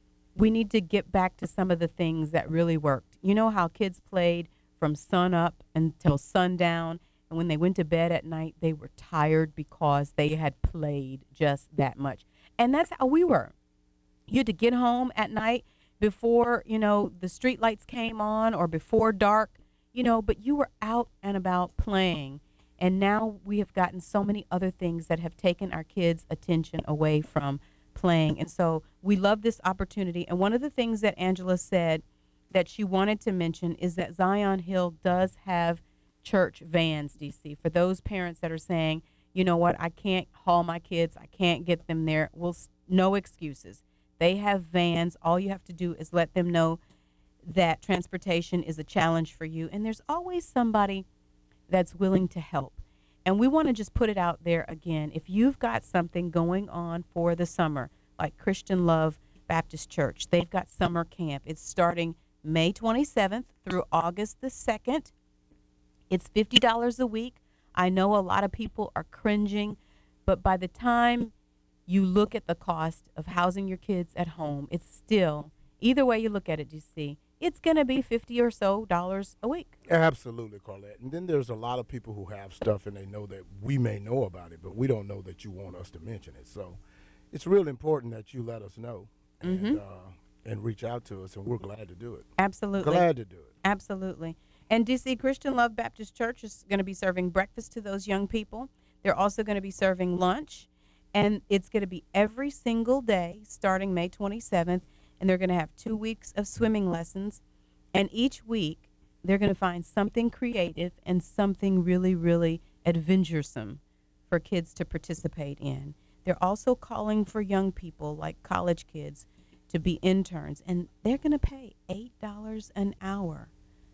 We need to get back to some of the things that really worked. You know how kids played from sun up until sundown, and when they went to bed at night, they were tired because they had played just that much. And that's how we were. You had to get home at night before, you know, the street lights came on or before dark, you know, but you were out and about playing. And now we have gotten so many other things that have taken our kids' attention away from playing. And so we love this opportunity. And one of the things that Angela said that she wanted to mention is that Zion Hill does have church vans, D C, for those parents that are saying, you know what, I can't haul my kids, I can't get them there. Well, no excuses. They have vans. All you have to do is let them know that transportation is a challenge for you, and there's always somebody that's willing to help. And we want to just put it out there again. If you've got something going on for the summer, like Christian Love Baptist Church, they've got summer camp. It's starting May twenty-seventh through August the second. It's fifty dollars a week. I know a lot of people are cringing, but by the time you look at the cost of housing your kids at home, it's still, either way you look at it, you see, it's going to be fifty or so dollars a week. Absolutely, Carlette. And then there's a lot of people who have stuff and they know that we may know about it, but we don't know that you want us to mention it. So it's real important that you let us know and, Mm-hmm. uh, and reach out to us, and we're glad to do it. Absolutely. Glad to do it. Absolutely. And D C Christian Love Baptist Church is going to be serving breakfast to those young people. They're also going to be serving lunch. And it's going to be every single day starting May twenty-seventh. And they're going to have two weeks of swimming lessons. And each week, they're going to find something creative and something really, really adventuresome for kids to participate in. They're also calling for young people, like college kids, to be interns. And they're going to pay eight dollars an hour,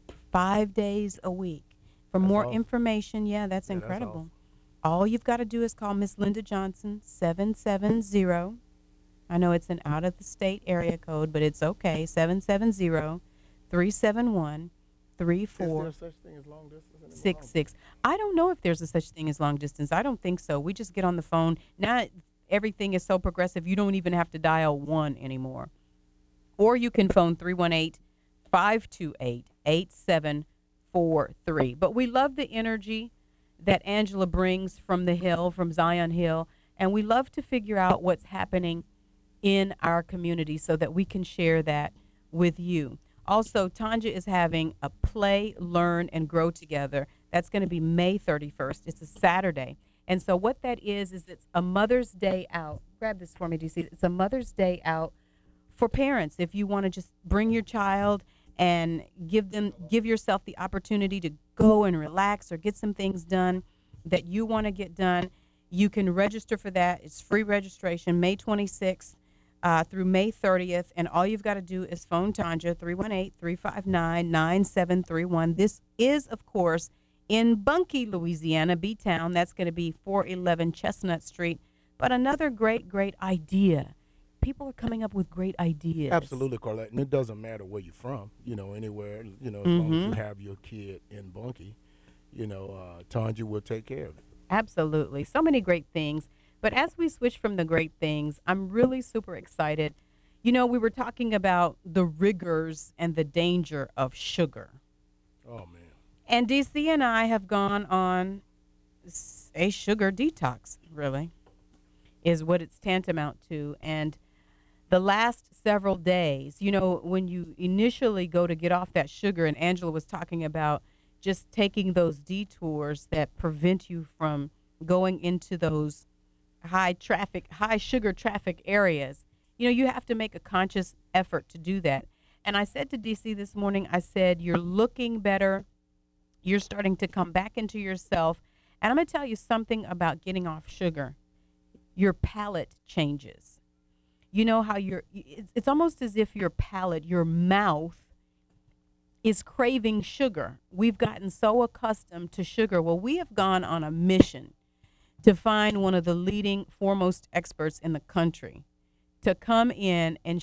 five days a week. For That's more awesome. information, yeah, that's Yeah, that's incredible. awesome. All you've got to do is call Miss Linda Johnson, seven seven zero. I know it's an out-of-the-state area code, but it's okay, seven seven zero, three seven one, three four Is there such thing as long distance anymore? six six. I don't know if there's a such thing as long distance. I don't think so. We just get on the phone. Now everything is so progressive, you don't even have to dial one anymore. Or you can phone three one eight, five two eight, eight seven four three. But we love the energy that Angela brings from the Hill, from Zion Hill, and we love to figure out what's happening in our community so that we can share that with you. Also, Tanja is having a play, learn, and grow together. That's going to be May thirty-first. It's a Saturday. And so what that is, is it's a Mother's Day out. Grab this for me, D C. It's a Mother's Day out for parents. If you want to just bring your child and give them, give yourself the opportunity to go and relax or get some things done that you want to get done, you can register for that. It's free registration, May twenty-sixth uh, through May thirtieth. And all you've got to do is phone Tanja, three one eight, three five nine, nine seven three one. This is, of course, in Bunkie, Louisiana, B-Town. That's going to be four eleven Chestnut Street. But another great, great idea. People are coming up with great ideas. Absolutely, Carlette. And it doesn't matter where you're from, you know, anywhere, you know, as Mm-hmm. long as you have your kid in Bunkie, you know, uh, Tanja will take care of it. Absolutely. So many great things. But as we switch from the great things, I'm really super excited. You know, we were talking about the rigors and the danger of sugar. Oh, man. And D C and I have gone on a sugar detox, really, is what it's tantamount to. And the last several days, you know, when you initially go to get off that sugar, and Angela was talking about just taking those detours that prevent you from going into those high traffic, high sugar traffic areas. You know, you have to make a conscious effort to do that. And I said to D C this morning, I said, you're looking better. You're starting to come back into yourself. And I'm going to tell you something about getting off sugar. Your palate changes. You know how you're, it's, it's almost as if your palate, your mouth is craving sugar. We've gotten so accustomed to sugar. Well, we have gone on a mission to find one of the leading, foremost experts in the country to come in and